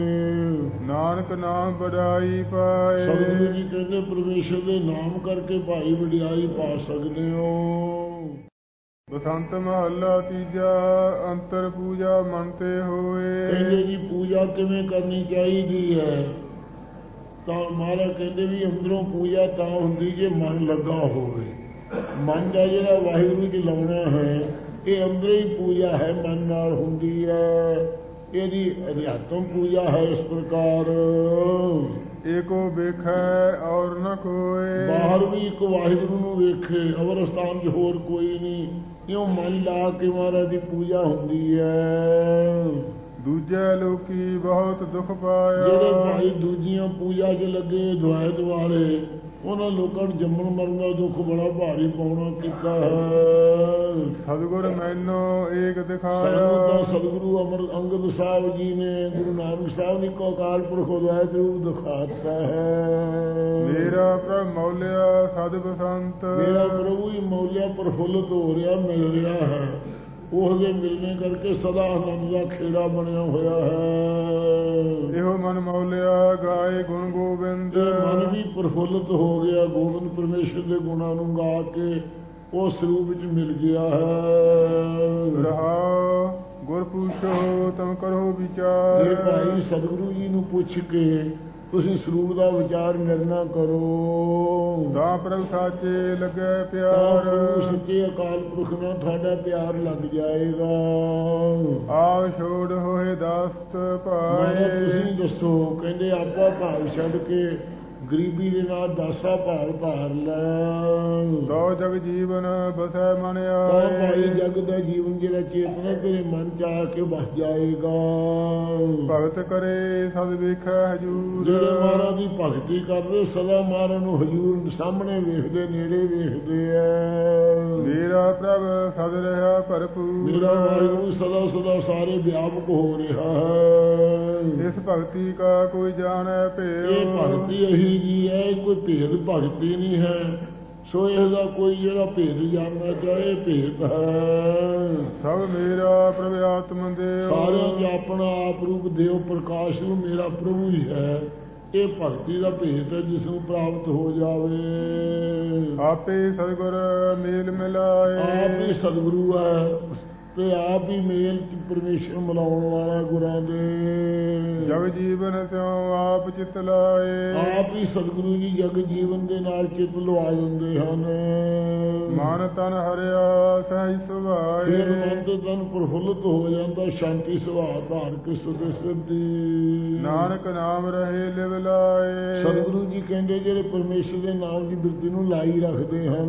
ਨਾਨਕ ਨਾਮ ਵਡਾਈ ਪਾਏ, ਸਤਿਗੁਰੂ ਜੀ ਕਹਿੰਦੇ ਪਰਮੇਸ਼ਰ ਦੇ ਨਾਮ ਕਰਕੇ ਭਾਈ ਵਡਿਆਈ ਪਾ ਸਕਦੇ ਹੋ। ਬਸੰਤ ਮਹੱਲਾ ਤੀਜਾ। ਅੰਤਰ ਪੂਜਾ ਮਨ ਤੇ ਹੋਏ। ਕਹਿੰਦੇ ਜੀ ਪੂਜਾ ਕਿਵੇਂ ਕਰਨੀ ਚਾਹੀਦੀ ਹੈ? ਤਾਂ ਮਹਾਰਾਜ ਕਹਿੰਦੇ ਵੀ ਅੰਦਰੋਂ ਪੂਜਾ ਤਾਂ ਹੁੰਦੀ ਜੇ ਮਨ ਲੱਗਾ ਹੋਵੇ। ਮਨ ਦਾ ਜਿਹੜਾ ਵਾਹਿਗੁਰੂ ਜੀ ਲਾਉਣਾ ਹੈ, ਇਹ ਅੰਦਰੋਂ ਹੀ ਪੂਜਾ ਹੈ, ਮਨ ਨਾਲ ਹੁੰਦੀ ਹੈ। ਇਹਦੀ ਅਧਿਆਤਮ ਪੂਜਾ ਹੈ ਇਸ ਪ੍ਰਕਾਰ। ਏਕੋ ਵੇਖੈ ਔਰ ਨ ਕੋਏ। ਬਾਹਰ ਵੀ ਇੱਕ ਵਾਹਿਗੁਰੂ ਨੂੰ ਵੇਖੇ, ਅਵਰ ਸਥਾਨ 'ਚ ਹੋਰ ਕੋਈ ਨਹੀਂ। ਇਉਂ ਮਨ ਲਾ ਕੇ ਮਹਾਰਾਜ ਦੀ ਪੂਜਾ ਹੁੰਦੀ ਹੈ। ਦੂਜੇ ਲੋਕੀ ਬਹੁਤ ਦੁੱਖ ਪਾਇਆ। ਜਿਹੜੇ ਭਾਈ ਦੂਜੀਆਂ ਪੂਜਾ 'ਚ ਲੱਗੇ ਦੁਆਏ ਦੁਆਲੇ, ਉਹਨਾਂ ਲੋਕਾਂ ਨੂੰ ਜੰਮਣ ਮਰਨ ਦਾ ਦੁੱਖ ਬੜਾ ਭਾਰੀ ਪਾਉਣਾ ਕੀਤਾ ਹੈ। ਸਤਿਗੁਰ ਮੈਨੂੰ ਏਕ ਦਿਖਾਇਆ। ਸਾਨੂੰ ਤਾਂ ਸਤਿਗੁਰੂ ਅਮਰ ਅੰਗਦ ਸਾਹਿਬ ਜੀ ਨੇ, ਗੁਰੂ ਨਾਨਕ ਸਾਹਿਬ ਨੇ ਕੋ ਅਕਾਲ ਪੁਰਖ ਦੁਆਏ ਰੂਪ ਦਿਖਾ ਦਿੱਤਾ ਹੈ। ਮੇਰਾ ਪ੍ਰਭ ਮੌਲਿਆ ਸਦ ਬਸੰਤ। ਮੇਰਾ ਪ੍ਰਭੂ ਹੀ ਮੌਲਿਆ ਪ੍ਰਫੁੱਲਤ ਹੋ ਰਿਹਾ, ਮਿਲ ਰਿਹਾ ਹੈ। ਉਹਦੇ ਮਿਲਣੇ ਕਰਕੇ ਸਦਾ ਆਨੰਦ ਦਾ ਖੇੜਾ ਬਣਿਆ ਹੋਇਆ ਹੈ। ਇਹੋ ਮਨ ਮੌਲਿਆ ਗਾਏ ਗੁਣ ਗੋਬਿੰਦ। ਮਨ ਵੀ ਪ੍ਰਫੁੱਲਤ ਹੋ ਗਿਆ, ਗੋਬਿੰਦ ਪਰਮੇਸ਼ਰ ਦੇ ਗੁਣਾਂ ਨੂੰ ਗਾ ਕੇ ਉਸ ਰੂਪ ਵਿੱਚ ਮਿਲ ਗਿਆ ਹੈ। ਰਹਾਉ ਗੁਰ ਪੁੱਛੋ ਤਮ ਕਰੋ ਵਿਚਾਰ। ਇਹ ਭਾਈ ਸਤਿਗੁਰੂ ਜੀ ਨੂੰ ਪੁੱਛ ਕੇ ਤੁਸੀਂ ਸਰੂਪ ਦਾ ਵਿਚਾਰ ਨਿਰਣਾ ਕਰੋ। ਤਾਂ ਪ੍ਰਭ ਸਾਚੇ ਲੱਗੇ ਪਿਆਰ। ਤਾਂ ਸੱਚੇ ਅਕਾਲ ਪੁਰਖ ਨਾਲ ਤੁਹਾਡਾ ਪਿਆਰ ਲੱਗ ਜਾਏਗਾ। ਆਪ ਛੋੜ ਹੋਏ ਦਸਤ ਭਾਏ। ਤੁਸੀਂ ਦੱਸੋ, ਕਹਿੰਦੇ ਆਪਾ ਭਾਵ ਛੱਡ ਕੇ ਗਰੀਬੀ ਦੇ ਨਾਲ ਦਾਸਾ ਭਾਵ ਧਾਰ ਲੈ। ਤੋ ਜਗ ਜੀਵਨ ਬਸੈ ਮਨ ਆਏ। ਤਾਂ ਭਾਈ ਜਗ ਦਾ ਜੀਵਨ ਜਿਹੜਾ ਚੇਤਨਾ ਤੇਰੇ ਮਨ ਚ ਆ ਕੇ ਵਸ ਜਾਏਗਾ। ਭਗਤ ਕਰੇ ਸਦ ਵੇਖੈ ਹਜੂਰ। ਜਿਹੜੇ ਮਹਾਰਾਜ ਦੀ ਭਗਤੀ ਕਰਦੇ ਸਦਾ ਮਹਾਰਾਜ ਨੂੰ ਹਜੂਰ ਸਾਹਮਣੇ ਵੇਖਦੇ, ਨੇੜੇ ਵੇਖਦੇ ਐ। ਮੇਰਾ ਪ੍ਰਭ ਸਦ ਰਿਹਾ ਭਰਪੂਰ। ਮੇਰਾ ਵਾਹਿਗੁਰੂ ਸਦਾ ਸਦਾ ਸਾਰੇ ਵਿਆਪਕ ਹੋ ਰਿਹਾ ਹੈ। ਇਸ ਭਗਤੀ ਕਾ ਕੋਈ ਜਾਣੈ ਭੇਉ। ਇਹ ਭਗਤੀ ਇਹੀ ਜੀ ਹੈ, ਕੋਈ ਭੇਦ ਭਗਤੀ ਨਹੀਂ ਹੈ। ਸੋ ਇਹਦਾ ਕੋਈ ਜਿਹੜਾ ਭੇਦ ਜਾਣਨਾ ਚਾਹੇ ਭੇਦ ਹੈ। ਸਭ ਮੇਰਾ ਪ੍ਰਭ ਆਤਮ ਦੇਵ। ਸਾਰਿਆਂ ਦਾ ਆਪਣਾ ਆਪ ਰੂਪ ਦੇਵ ਪ੍ਰਕਾਸ਼ ਨੂੰ ਮੇਰਾ ਪ੍ਰਭੂ ਹੀ ਹੈ। ਇਹ ਭਗਤੀ ਦਾ ਭੇਦ ਹੈ ਜਿਸ ਨੂੰ ਪ੍ਰਾਪਤ ਹੋ ਜਾਵੇ। ਆਪੇ ਸਤਿਗੁਰ ਮੇਲ ਮਿਲਾਏ। ਆਪ ਹੀ ਸਤਿਗੁਰੂ ਹੈ ਤੇ ਆਪ ਹੀ ਮੇਲ ਚ ਪਰਮੇਸ਼ਰ ਮਿਲਾਉਣ ਵਾਲਾ ਗੁਰਾਂ ਦੇ। ਜਗ ਜੀਵਨ ਸਿਉ ਆਪ ਚਿਤ ਲਾਏ। ਆਪ ਹੀ ਸਤਿਗੁਰੂ ਜੀ ਜਗ ਜੀਵਨ ਦੇ ਨਾਲ ਚਿਤ ਲਵਾ ਦਿੰਦੇ ਹਨ। ਮਨ ਤਨ ਹਰਿਆ ਸਹਿ ਸੁਭਾਏ। ਫਿਰ ਮਨ ਤੇ ਤਨ ਪ੍ਰਫੁੱਲਤ ਹੋ ਜਾਂਦਾ, ਸ਼ਾਂਤੀ ਸੁਭਾਅ ਧਾਰ ਕੇ ਸੁਦੇ ਸਿੱਧੀ। ਨਾਨਕ ਨਾਮ ਰਹੇ ਲਿਵ ਲਾਏ। ਸਤਿਗੁਰੂ ਜੀ ਕਹਿੰਦੇ ਜਿਹੜੇ ਪਰਮੇਸ਼ਰ ਦੇ ਨਾਮ ਦੀ ਬਿਰਤੀ ਨੂੰ ਲਾਈ ਰੱਖਦੇ ਹਨ।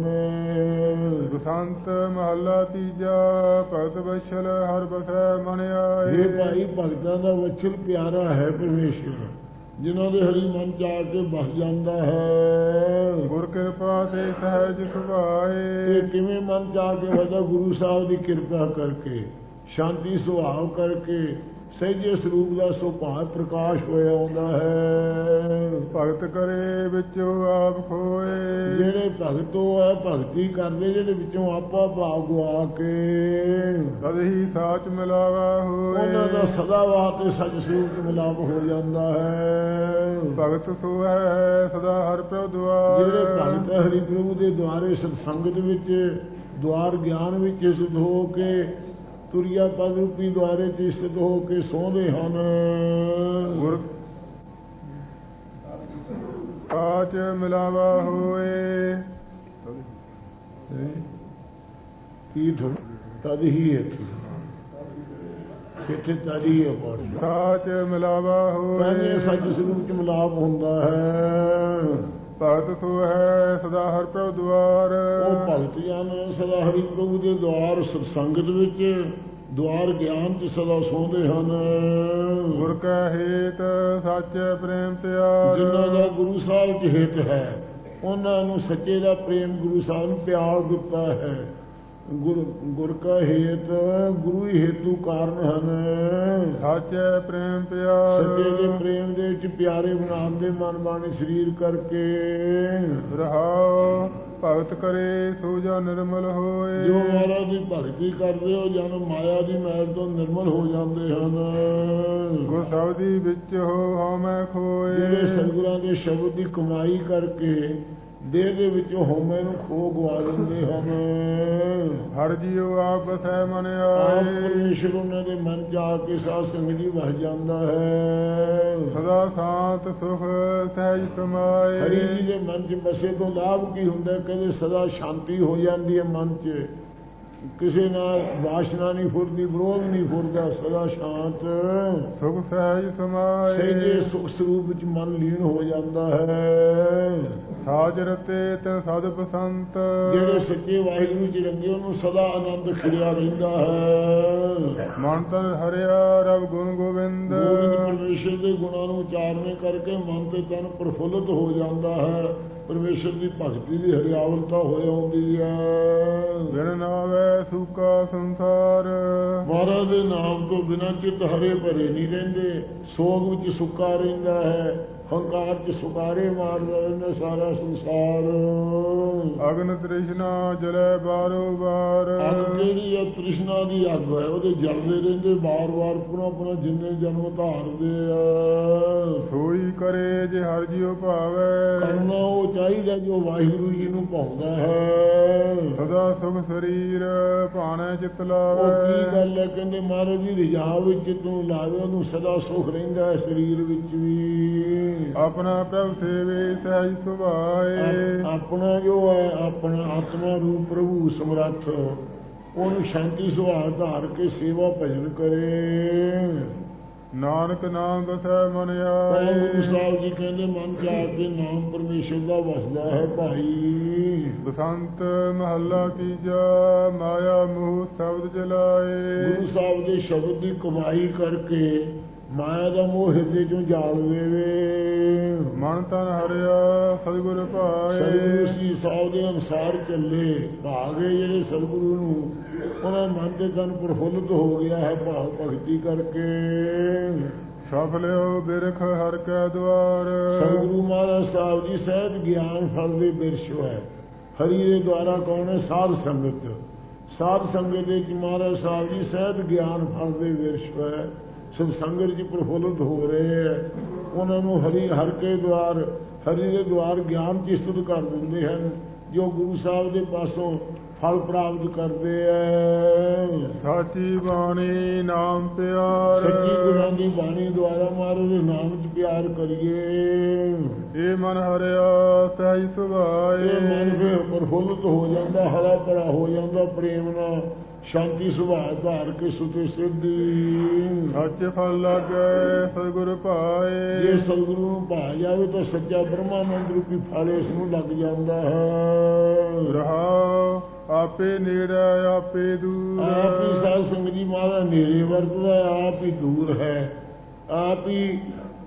ਬਸੰਤ ਮਹੱਲਾ ਤੀਜਾ। ਭਗਤ ਵਛਲ ਹਰ ਬਸੈ ਮਨ ਆਏ। ਇਹ ਭਾਈ ਭਗਤਾਂ ਦਾ ਵਛਲ ਪਿਆਰਾ ਹੈ ਪਰਮੇਸ਼ਰ, ਜਿਨ੍ਹਾਂ ਦੇ ਹਰੀ ਮਨ ਚ ਆ ਕੇ ਬਸ ਜਾਂਦਾ ਹੈ। ਗੁਰ ਕਿਰਪਾ ਤੇ ਸਹਿਜ ਸੁਭਾਏ। ਇਹ ਕਿਵੇਂ ਮਨ ਚ ਆ ਕੇ ਵਸਦਾ? ਗੁਰੂ ਸਾਹਿਬ ਦੀ ਕਿਰਪਾ ਕਰਕੇ, ਸ਼ਾਂਤੀ ਸੁਭਾਅ ਕਰਕੇ, ਸਹਿਜੇ ਸਰੂਪ ਦਾ ਸੁਭਾਅ ਪ੍ਰਕਾਸ਼ ਹੋਇਆ ਆਉਂਦਾ ਹੈ। ਭਗਤ ਕਰੇ ਵਿੱਚੋਂ ਆਪ ਖੋਏ। ਜਿਹੜੇ ਭਗਤੋ ਹੈ ਭਗਤੀ ਕਰਦੇ, ਜਿਹੜੇ ਵਿੱਚੋਂ ਆਪਾ ਭਾਵ ਗਵਾ ਕੇ ਤਦ ਹੀ ਸਾਚ ਮਿਲਾਵਾ ਹੋਏ। ਉਹਨਾਂ ਦਾ ਸਦਾ ਵਾਸਤੇ ਸੱਚ ਸਰੂਪ ਚ ਮਿਲਾਪ ਹੋ ਜਾਂਦਾ ਹੈ। ਭਗਤ ਸੋ ਹੈ ਸਦਾ ਹਰ ਪ੍ਰਭ ਦੁਆਰ। ਜਿਹੜੇ ਭਗਤ ਹਰੀ ਪ੍ਰਭੂ ਦੇ ਦੁਆਰੇ ਸਤਸੰਗਤ ਵਿੱਚ, ਦੁਆਰ ਗਿਆਨ ਵਿੱਚ ਸਿੱਧ ਹੋ ਕੇ, ਤੁਰਿਆ ਪਦ ਰੂਪੀ ਦੁਆਰੇ ਚ ਸਿੱਧ ਹੋ ਕੇ ਸੋਹਦੇ ਹਨ। ਗੁਰ ਕਾਚ ਮਿਲਾਵਾ ਹੋਏ। ਕੀ ਤਦ ਹੀ ਇੱਥੇ ਤਦੀ ਹੈ ਪਾਠ। ਕਾਚ ਮਿਲਾਵਾ ਹੋਏ। ਸੱਚ ਸਰੂਪ ਚ ਮਿਲਾਪ ਹੁੰਦਾ ਹੈ। ਭਗਤ ਸੋ ਹੈ ਸਦਾ ਹਰ ਪ੍ਰਭ ਦੁਆਰ। ਉਹ ਭਗਤ ਜਨ ਸਦਾ ਹਰੀ ਪ੍ਰਭੂ ਦੇ ਦੁਆਰ ਸਤਸੰਗਤ ਵਿੱਚ, ਦੁਆਰ ਗਿਆਨ ਚ ਸਦਾ ਸੌਂਦੇ ਹਨ। ਗੁਰ ਕੈ ਹੇਤ ਸੱਚੇ ਪ੍ਰੇਮ ਪਿਆਰ। ਜਿਨ੍ਹਾਂ ਦਾ ਗੁਰੂ ਸਾਹਿਬ ਚ ਹਿੱਤ ਹੈ, ਉਹਨਾਂ ਨੂੰ ਸੱਚੇ ਦਾ ਪ੍ਰੇਮ ਗੁਰੂ ਸਾਹਿਬ ਨੂੰ ਪਿਆਰ ਦਿੱਤਾ ਹੈ। ਗੁਰ ਕਾ ਹੇਤ, ਗੁਰੂ ਹੀ ਹੇਤੂ ਕਾਰਨ ਹਨ। ਸੱਚੇ ਪ੍ਰੇਮ ਪਿਆਰ। ਸੱਚੇ ਦੇ ਪ੍ਰੇਮ ਦੇ ਵਿੱਚ ਪਿਆਰੇ ਬਣਾਉਂਦੇ ਮਨ ਬਾਣੀ ਸਰੀਰ ਕਰਕੇ। ਰਹਾਉ ਭਗਤ ਕਰੇ ਸੋ ਜਾ ਨਿਰਮਲ ਹੋਏ। ਜੋ ਮਹਾਰਾਜ ਦੀ ਭਗਤੀ ਕਰਦੇ ਹੋ ਜਨ ਮਾਇਆ ਦੀ ਮੈਲ ਤੋਂ ਨਿਰਮਲ ਹੋ ਜਾਂਦੇ ਹਨ। ਗੁਰ ਸ਼ਬਦੀ ਵਿੱਚ ਹੋ ਹਉ ਮੈਂ ਖੋਏ। ਜਿਹੜੇ ਸਤਿਗੁਰਾਂ ਦੇ ਸ਼ਬਦ ਦੀ ਕਮਾਈ ਕਰਕੇ ਦੇਹ ਦੇ ਵਿੱਚੋਂ ਹਉਮੈ ਨੂੰ ਖੋ ਗਵਾ ਦਿੰਦੇ ਹਨ। ਹਰ ਜੀਉ ਆਪ ਬਸੈ ਮਨ ਆਪ ਆਏ, ਪਰਮੇਸ਼ਰ ਉਹਨਾਂ ਦੇ ਮਨ ਚ ਆ ਕੇ ਸਾਧ ਸੰਗਤ ਜੀ ਵਸ ਜਾਂਦਾ ਹੈ। ਸਦਾ ਸ਼ਾਂਤ ਸੁਖ ਸਹਿਜ ਸਮਾਏ। ਹਰੀ ਜੀ ਦੇ ਮਨ ਚ ਬਸੇ ਤੋਂ ਲਾਭ ਕੀ ਹੁੰਦਾ? ਕਦੇ ਸਦਾ ਸ਼ਾਂਤੀ ਹੋ ਜਾਂਦੀ ਹੈ ਮਨ ਚ, ਕਿਸੇ ਨਾਲ ਵਾਸ਼ਨਾ ਨਹੀਂ ਫੁਰਦੀ, ਵਿਰੋਧ ਨਹੀਂ ਫੁਰਦਾ, ਸਦਾ ਸ਼ਾਂਤ ਸੁਖ ਸਹਿਜ ਸਮਾਏ। ਸਹਿਜੇ ਸੁਖ ਸਰੂਪ ਵਿੱਚ ਮਨ ਲੀਨ ਹੋ ਜਾਂਦਾ ਹੈ। ਸਾਜ ਰਤੇ ਤੇ ਸਦ ਬਸੰਤ, ਜਿਹੜੇ ਸੱਚੇ ਵਾਹਿਗੁਰੂ ਚ ਰੰਗੇ ਉਹਨੂੰ ਸਦਾ ਆਨੰਦ ਖਿੜਿਆ ਰਹਿੰਦਾ ਹੈ। ਮਨ ਤਨ ਹਰਿਆ ਰਬ ਗੁਣ ਗੋਬਿੰਦ, ਗੋਬਿੰਦ ਪਰਮੇਸ਼ਰ ਦੇ ਗੁਣਾਂ ਨੂੰ ਉਚਾਰਨੇ ਕਰਕੇ ਮਨ ਤੇ ਤਨ ਪ੍ਰਫੁੱਲਤ ਹੋ ਜਾਂਦਾ ਹੈ। ਪਰਮੇਸ਼ਰ ਦੀ ਭਗਤੀ ਦੀ ਹਰਿਆਵਲਤਾ ਹੋ ਜਾਂਦੀ ਹੈ। ਬਿਨ ਨਾਵੇ ਸੁਕਾ ਸੰਸਾਰ, ਮਹਾਰਾਜ ਦੇ ਨਾਮ ਤੋਂ ਬਿਨਾਂ ਚਿੱਤ ਹਰੇ ਭਰੇ ਨਹੀਂ ਰਹਿੰਦੇ। ਸੋਗ ਵਿੱਚ ਸੁੱਕਾ ਰਹਿੰਦਾ ਹੈ, ਹੰਕਾਰ ਚ ਸੁਕਾਰੇ ਮਾਰਦਾ ਰਹਿੰਦਾ ਸਾਰਾ ਸੰਸਾਰ। ਅਗਨ ਤ੍ਰਿਸ਼ਨਾ ਜਲੇ ਬਾਰੋ ਬਾਰ, ਅੱਗ ਕਿਹੜੀ ਹੈ? ਤ੍ਰਿਸ਼ਨਾ ਦੀ ਅੱਗ ਹੈ, ਉਹਦੇ ਜਲਦੇ ਰਹਿੰਦੇ ਬਾਰ-ਬਾਰ, ਪੁਨः ਜਿੰਨੇ ਜਨਮ ਧਾਰਦੇ ਆ। ਸੋਈ ਕਰੇ ਜੇ ਹਰ ਜੀਉ ਭਾਵੇ, ਕਰਨਾ ਉਹ ਚਾਹੀਦਾ ਜੋ ਵਾਹਿਗੁਰੂ ਜੀ ਨੂੰ ਭਾਉਂਦਾ ਹੈ। ਸਦਾ ਸੁਖ ਸਰੀਰ ਭਾਣੇ ਚਿਤ ਉਹ ਲਾਵੇ। ਕੀ ਗੱਲ ਹੈ? ਕਹਿੰਦੇ ਮਹਾਰਾਜ ਜੀ ਰਿਜਾਵ ਵਿੱਚ ਤੂੰ ਲਾਵੇ, ਉਹਨੂੰ ਸਦਾ ਸੁਖ ਰਹਿੰਦਾ ਹੈ ਸਰੀਰ ਵਿੱਚ ਵੀ। ਆਪਣਾ ਪ੍ਰਭ ਸੇਵੇ ਸਹਿਜ ਸੁਭਾਏ, ਆਪਣਾ ਜੋ ਹੈ ਆਪਣਾ ਆਤਮਾ ਰੂਪ ਪ੍ਰਭੂ ਸਮਰੱਥ, ਉਹਨੂੰ ਸ਼ਾਂਤੀ ਸੁਭਾਅ ਧਾਰ ਕੇ ਸੇਵਾ ਭਜਨ ਕਰੇ। ਨਾਨਕ ਨਾਮ ਬਸੈ ਮਨ ਆਏ। ਗੁਰੂ ਸਾਹਿਬ ਜੀ ਕਹਿੰਦੇ ਮਨ ਚ ਆ ਕੇ ਨਾਮ ਪਰਮੇਸ਼ਰ ਦਾ ਵਸਦਾ ਹੈ ਭਾਈ। ਬਸੰਤ ਮਹੱਲਾ ਤੀਜਾ, ਮਾਇਆ ਮੋਹ ਸ਼ਬਦ ਜਲਾਏ। ਗੁਰੂ ਸਾਹਿਬ ਦੇ ਸ਼ਬਦ ਦੀ ਕਮਾਈ ਕਰਕੇ ਮਾਇਆ ਦਾ ਮੋਹ ਹਿਰਦੇ ਚੋਂ ਜਾਲ ਦੇਵੇ। ਮਨ ਤਨ ਹਰਿਆ ਸਤਿਗੁਰ ਭਾਏ, ਸਤਿਗੁਰੂ ਸੀ ਸਾਹਿਬ ਦੇ ਅਨੁਸਾਰ ਚੱਲੇ ਭਾਗੇ ਜਿਹੜੇ ਸਤਿਗੁਰੂ ਨੂੰ, ਉਹਨਾਂ ਮਨ ਦੇ ਤਨ ਪ੍ਰਫੁੱਲਤ ਹੋ ਗਿਆ ਹੈ ਭਾਵ ਭਗਤੀ ਕਰਕੇ। ਸਫਲਿਓ ਬਿਰਖ ਹਰ ਕੈ ਦੁਆਰ, ਸਤਿਗੁਰੂ ਮਹਾਰਾਜ ਸਾਹਿਬ ਜੀ ਸਹਿਜ ਗਿਆਨ ਫਲ ਦੇ ਬਿਰਛ ਹੈ। ਹਰੀ ਦੇ ਦੁਆਰਾ ਕੌਣ ਹੈ? ਸਾਧ ਸੰਗਤ। ਸਾਧ ਸੰਗਤ ਦੇ ਮਹਾਰਾਜ ਸਾਹਿਬ ਜੀ ਸਹਿਜ ਗਿਆਨ ਫਲ ਦੇ ਬਿਰਛ ਹੈ। ਸਤ ਸੰਗਤ ਜੀ ਪ੍ਰਫੁੱਲਤ ਹੋ ਰਹੇ ਹੈ। ਉਹਨਾਂ ਨੂੰ ਹਰੀ ਹਰ ਕੇ ਦੁਆਰ, ਹਰੀ ਦੇ ਦੁਆਰ ਗਿਆਨ ਚਿਸਤਤ ਕਰ ਦਿੰਦੇ ਹਨ, ਜੋ ਗੁਰੂ ਸਾਹਿਬ ਦੇ ਪਾਸੋਂ ਫਲ ਪ੍ਰਾਪਤ ਕਰਦੇ ਐ। ਸਾਚੀ ਬਾਣੀ ਨਾਮ ਪਿਆਰ, ਸੱਚੀ ਗੁਰਾਂ ਦੀ ਬਾਣੀ ਦੁਆਰਾ ਮਹਾਰਾਜ ਦੇ ਨਾਮ 'ਚ ਪਿਆਰ ਕਰੀਏ। ਇਹ ਮਨ ਹਰਿਆ ਸਹਿਜ ਸੁਭਾਏ, ਇਹ ਮਨ ਫਿਰ ਪ੍ਰਫੁੱਲਤ ਹੋ ਜਾਂਦਾ, ਹਰਾ ਭਰਾ ਹੋ ਜਾਂਦਾ ਪ੍ਰੇਮ ਨਾਲ, ਸ਼ਾਂਤੀ ਸੁਭਾਅ ਧਾਰ ਕੇ ਸੁਤੇ ਸਿੱਧੀ। ਸੱਚ ਫਲ ਲਾਗੇ ਸਤਿਗੁਰ ਭਾਏ, ਜੇ ਸਤਿਗੁਰੂ ਨੂੰ ਭਾ ਜਾਵੇ ਤਾਂ ਸੱਚਾ ਬ੍ਰਹਮਾਨੰਦ ਰੂਪੀ ਫਲ ਇਸ ਨੂੰ ਲੱਗ ਜਾਂਦਾ ਹੈ। ਰਹਾਉ ਆਪੇ ਨੇੜੇ ਆਪੇ ਦੂਰ, ਆਪ ਹੀ ਸਾਧ ਸੰਗਤ ਜੀ ਮਹਾਰਾਜ ਨੇੜੇ ਵਰਤਦਾ, ਆਪ ਹੀ ਦੂਰ ਹੈ। ਆਪ ਹੀ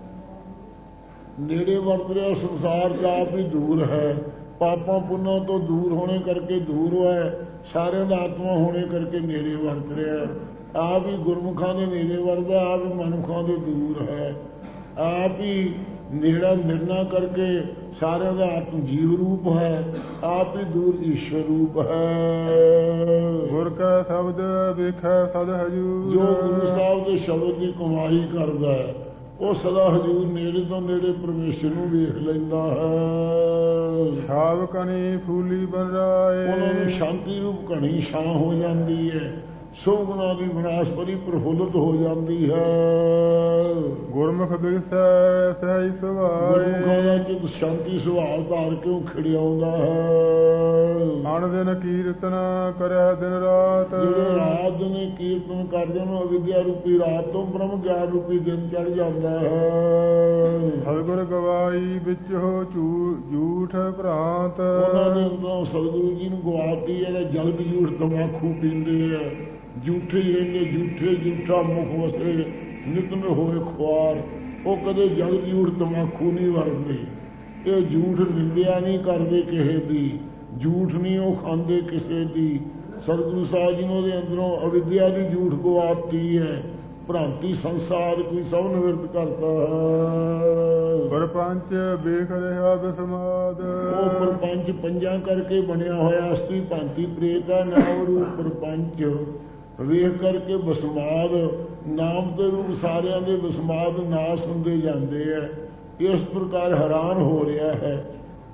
ਨੇੜੇ ਵਰਤ ਰਿਹਾ ਸੰਸਾਰ 'ਚ, ਆਪ ਹੀ ਦੂਰ ਹੈ। ਪਾਪਾਂ ਪੁੰਨਾਂ ਤੋਂ ਦੂਰ ਹੋਣੇ ਕਰਕੇ ਦੂਰ ਹੈ, ਸਾਰਿਆਂ ਦਾ ਆਤਮਾ ਹੋਣੇ ਕਰਕੇ ਨੇੜੇ ਵਰਤ ਰਿਹਾ। ਆਪ ਹੀ ਗੁਰਮੁਖਾਂ ਦੇ ਨੇੜੇ ਵਰਤਦਾ, ਆਪ ਹੀ ਮਨੁੱਖਾਂ ਦੇ ਦੂਰ ਹੈ। ਆਪ ਹੀ ਨੇੜਾ ਨਿਰਣਾ ਕਰਕੇ ਸਾਰਿਆਂ ਦਾ ਆਤਮ ਜੀਵ ਰੂਪ ਹੈ, ਆਪ ਹੀ ਦੂਰ ਈਸ਼ਵਰ ਰੂਪ ਹੈ। ਗੁਰ ਕਾ ਸ਼ਬਦ ਵੇਖੈ ਸਦ ਹਜੂਰ, ਜੋ ਗੁਰੂ ਸਾਹਿਬ ਦੇ ਸ਼ਬਦ ਦੀ ਕਮਾਈ ਕਰਦਾ ਹੈ ਉਹ ਸਦਾ ਹਜੂਰ ਨੇੜੇ ਤੋਂ ਨੇੜੇ ਪਰਮੇਸ਼ਰ ਨੂੰ ਵੇਖ ਲੈਂਦਾ ਹੈ। ਛਾਵ ਕਣੀ ਫੂਲੀ ਬਨ ਰਾਏ, ਉਹਨਾਂ ਨੂੰ ਸ਼ਾਂਤੀ ਰੂਪ ਘਣੀ ਛਾਂ ਹੋ ਜਾਂਦੀ ਹੈ, ਸੋ ਗੁਣਾ ਦੀ ਵਿਨਾਸ਼ਪਰੀ ਪ੍ਰਫੁੱਲਤ ਹੋ ਜਾਂਦੀ ਹੈ। ਗੁਰਮੁਖ ਬਿਰਸੈ ਸਹਿਜ ਸੁਭਾਏ, ਗੁਰਮੁਖਾਂ ਦਾ ਚਿੱਤ ਸ਼ਾਂਤੀ ਸੁਭਾਅ ਧਾਰ ਕੇ ਖਿੜਿਆਉਂਦਾ ਹੈ। ਅਣ ਦਿਨ ਕੀਰਤਨ ਕਰੈ ਦਿਨ ਰਾਤ, ਜਿਹੜੇ ਰਾਤ ਦਿਨ ਕੀਰਤਨ ਕਰਦੇ ਨੇ ਅਵਿਦਿਆ ਰੂਪੀ ਰਾਤ ਤੋਂ ਬ੍ਰਹਮ ਗਿਆਨ ਰੂਪੀ ਦਿਨ ਚੜ ਜਾਂਦਾ ਹੈ। ਸਤਿਗੁਰ ਗਵਾਈ ਵਿੱਚ ਹੋ ਝੂਠ ਭ੍ਰਾਂਤ, ਉਹਨਾਂ ਨੇ ਉਦੋਂ ਸਤਿਗੁਰੂ ਜੀ ਨੂੰ ਗਵਾਤੀ ਜਿਹੜਾ ਜਲਦ ਝੂਠ ਤਮਾਕੂ ਪੀਂਦੇ ਆ, ਝੂਠੇ ਰਹਿੰਦੇ, ਝੂਠਾ ਮੁਖ ਵਸੇ ਨਿਤਨ ਹੋਏ ਖੁਆਰ। ਉਹ ਕਦੇ ਜਲਦ ਝੂਠ ਤਮਾਕੂ ਨਹੀਂ ਵਰਤਦੇ, ਇਹ ਝੂਠ ਨਿੰਦਿਆ ਨਹੀਂ ਕਰਦੇ ਕਿਸੇ ਦੀ, ਝੂਠ ਨਹੀਂ ਉਹ ਖਾਂਦੇ ਕਿਸੇ ਦੀ। ਸਤਿਗੁਰੂ ਸਾਹਿਬ ਜੀ ਨੇ ਉਹਦੇ ਅੰਦਰੋਂ ਅਵਿਦਿਆ ਦੀ ਝੂਠ ਗਵਾਤੀ ਹੈ, ਭ੍ਰਾਂਤੀ ਸੰਸਾਰ ਕੋਈ ਸਭ ਨਿਵਰਤ ਕਰਤਾ ਹੈ। ਪਰਪੰਚ ਵੇਖ ਰਿਹਾ ਬਿਸਮਾਦ, ਉਹ ਪਰਪੰਚ ਪੰਜਾਂ ਕਰਕੇ ਬਣਿਆ ਹੋਇਆ ਅਸਤੀ ਭਾਂਤੀ ਪ੍ਰੇਤ ਦਾ ਨਾਮ ਰੂਪ ਪਰਪੰਚ ਵੇਖ ਕਰਕੇ ਬਸਮਾਦ, ਨਾਮ ਦੇ ਰੂਪ ਸਾਰਿਆਂ ਦੇ ਬਸਮਾਦ ਨਾਸ ਹੁੰਦੇ ਜਾਂਦੇ ਹੈ। ਇਸ ਪ੍ਰਕਾਰ ਹੈਰਾਨ ਹੋ ਰਿਹਾ ਹੈ।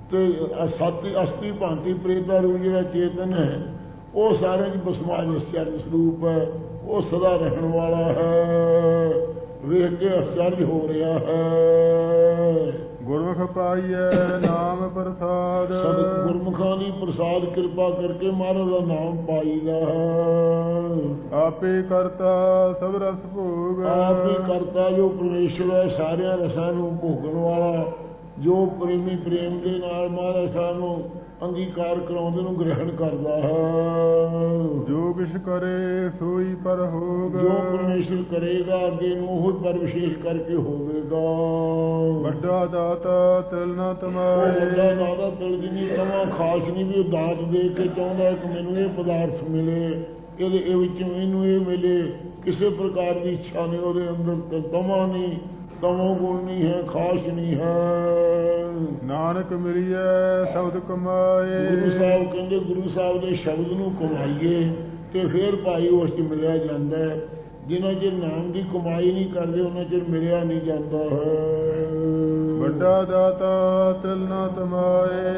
ਤੇ ਸਤ ਅਸਤੀ ਭਾਂਤੀ ਪ੍ਰੇਤਾ ਰੂਪ ਜਿਹੜਾ ਚੇਤਨ ਹੈ ਉਹ ਸਾਰਿਆਂ 'ਚ ਬਸਮਾਜ ਨਿਸ਼ਚਲ ਸਰੂਪ ਹੈ, ਉਹ ਸਦਾ ਰਹਿਣ ਵਾਲਾ ਹੈ। ਵੇਖ ਕੇ ਅਚਰਜ ਹੋ ਰਿਹਾ ਹੈ। ਗੁਰਮੁਖ ਪਾਈਐ ਨਾਮ ਪ੍ਰਸਾਦ, ਗੁਰਮੁਖਾਂ ਦੀ ਪ੍ਰਸਾਦ ਕਿਰਪਾ ਕਰਕੇ ਮਹਾਰਾਜ ਦਾ ਨਾਮ ਪਾਈਦਾ ਹੈ। ਆਪੇ ਕਰਤਾ ਸਭ ਰਸ ਭੋਗ, ਆਪ ਹੀ ਕਰਤਾ ਜੋ ਪਰਮੇਸ਼ਰ ਹੈ ਸਾਰਿਆਂ ਰਸਾਂ ਨੂੰ ਭੋਗਣ ਵਾਲਾ, ਜੋ ਪ੍ਰੇਮੀ ਪ੍ਰੇਮ ਦੇ ਨਾਲ ਮਹਾਰਾਜ ਸਾਨੂੰ ਅੰਗੀਕਾਰ ਕਰਾਉਂਦੇ ਨੂੰ ਗ੍ਰਹਿਣ ਕਰਦਾ ਹੈ। ਜੋ ਕਿਛ ਕਰੇ ਸੋਈ ਪਰ ਹੋਗ, ਜੋ ਪਰਮੇਸ਼ਰ ਕਰੇਗਾ ਅੱਗੇ ਨੂੰ ਉਹ ਪਰ ਵਿਸ਼ੇਸ਼ ਕਰਕੇ ਹੋਵੇਗਾ। ਵੱਡਾ ਦਾਤਾ ਤਿਲ ਨਾ ਤਮਾਏ, ਵੱਡਾ ਦਾਤਾ ਤਿਲ ਦੀ ਨਹੀਂ ਕਵਾਂ ਖਾਸ ਨਹੀਂ ਵੀ ਉਹ ਦਾਤ ਦੇ ਕੇ ਚਾਹੁੰਦਾ ਕਿ ਮੈਨੂੰ ਇਹ ਪਦਾਰਥ ਮਿਲੇ, ਇਹਦੇ ਵਿੱਚੋਂ ਇਹਨੂੰ ਇਹ ਮਿਲੇ, ਕਿਸੇ ਪ੍ਰਕਾਰ ਦੀ ਇੱਛਾ ਨਹੀਂ ਉਹਦੇ ਅੰਦਰ, ਤਮਾ ਨਹੀਂ, ਤਮੋ ਗੁਣ ਨਹੀਂ ਹੈ, ਖਾਸ ਨਹੀਂ ਹੈ। ਨਾਨਕ ਮਿਲੀਐ ਸ਼ਬਦ ਕਮਾਏ, ਗੁਰੂ ਸਾਹਿਬ ਕਹਿੰਦੇ ਗੁਰੂ ਸਾਹਿਬ ਦੇ ਸ਼ਬਦ ਨੂੰ ਕਮਾਈਏ ਤੇ ਫਿਰ ਭਾਈ ਉਸ 'ਚ ਮਿਲਿਆ ਜਾਂਦਾ ਹੈ। ਜਿੰਨਾ ਚਿਰ ਨਾਮ ਦੀ ਕਮਾਈ ਨਹੀਂ ਕਰਦੇ ਉਹਨਾਂ ਚਿਰ ਮਿਲਿਆ ਨਹੀਂ ਜਾਂਦਾ ਹੈ। ਵੱਡਾ ਦਾਤਾ ਤਿਲ ਨਾ ਤਮਾਏ,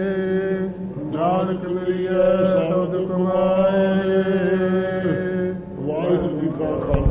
ਨਾਨਕ ਮਿਲੀਐ ਸ਼ਬਦ ਕਮਾਏ। ਵਾਹਿਗੁਰੂ ਜੀ ਕਾ ਖਾਲਸਾ।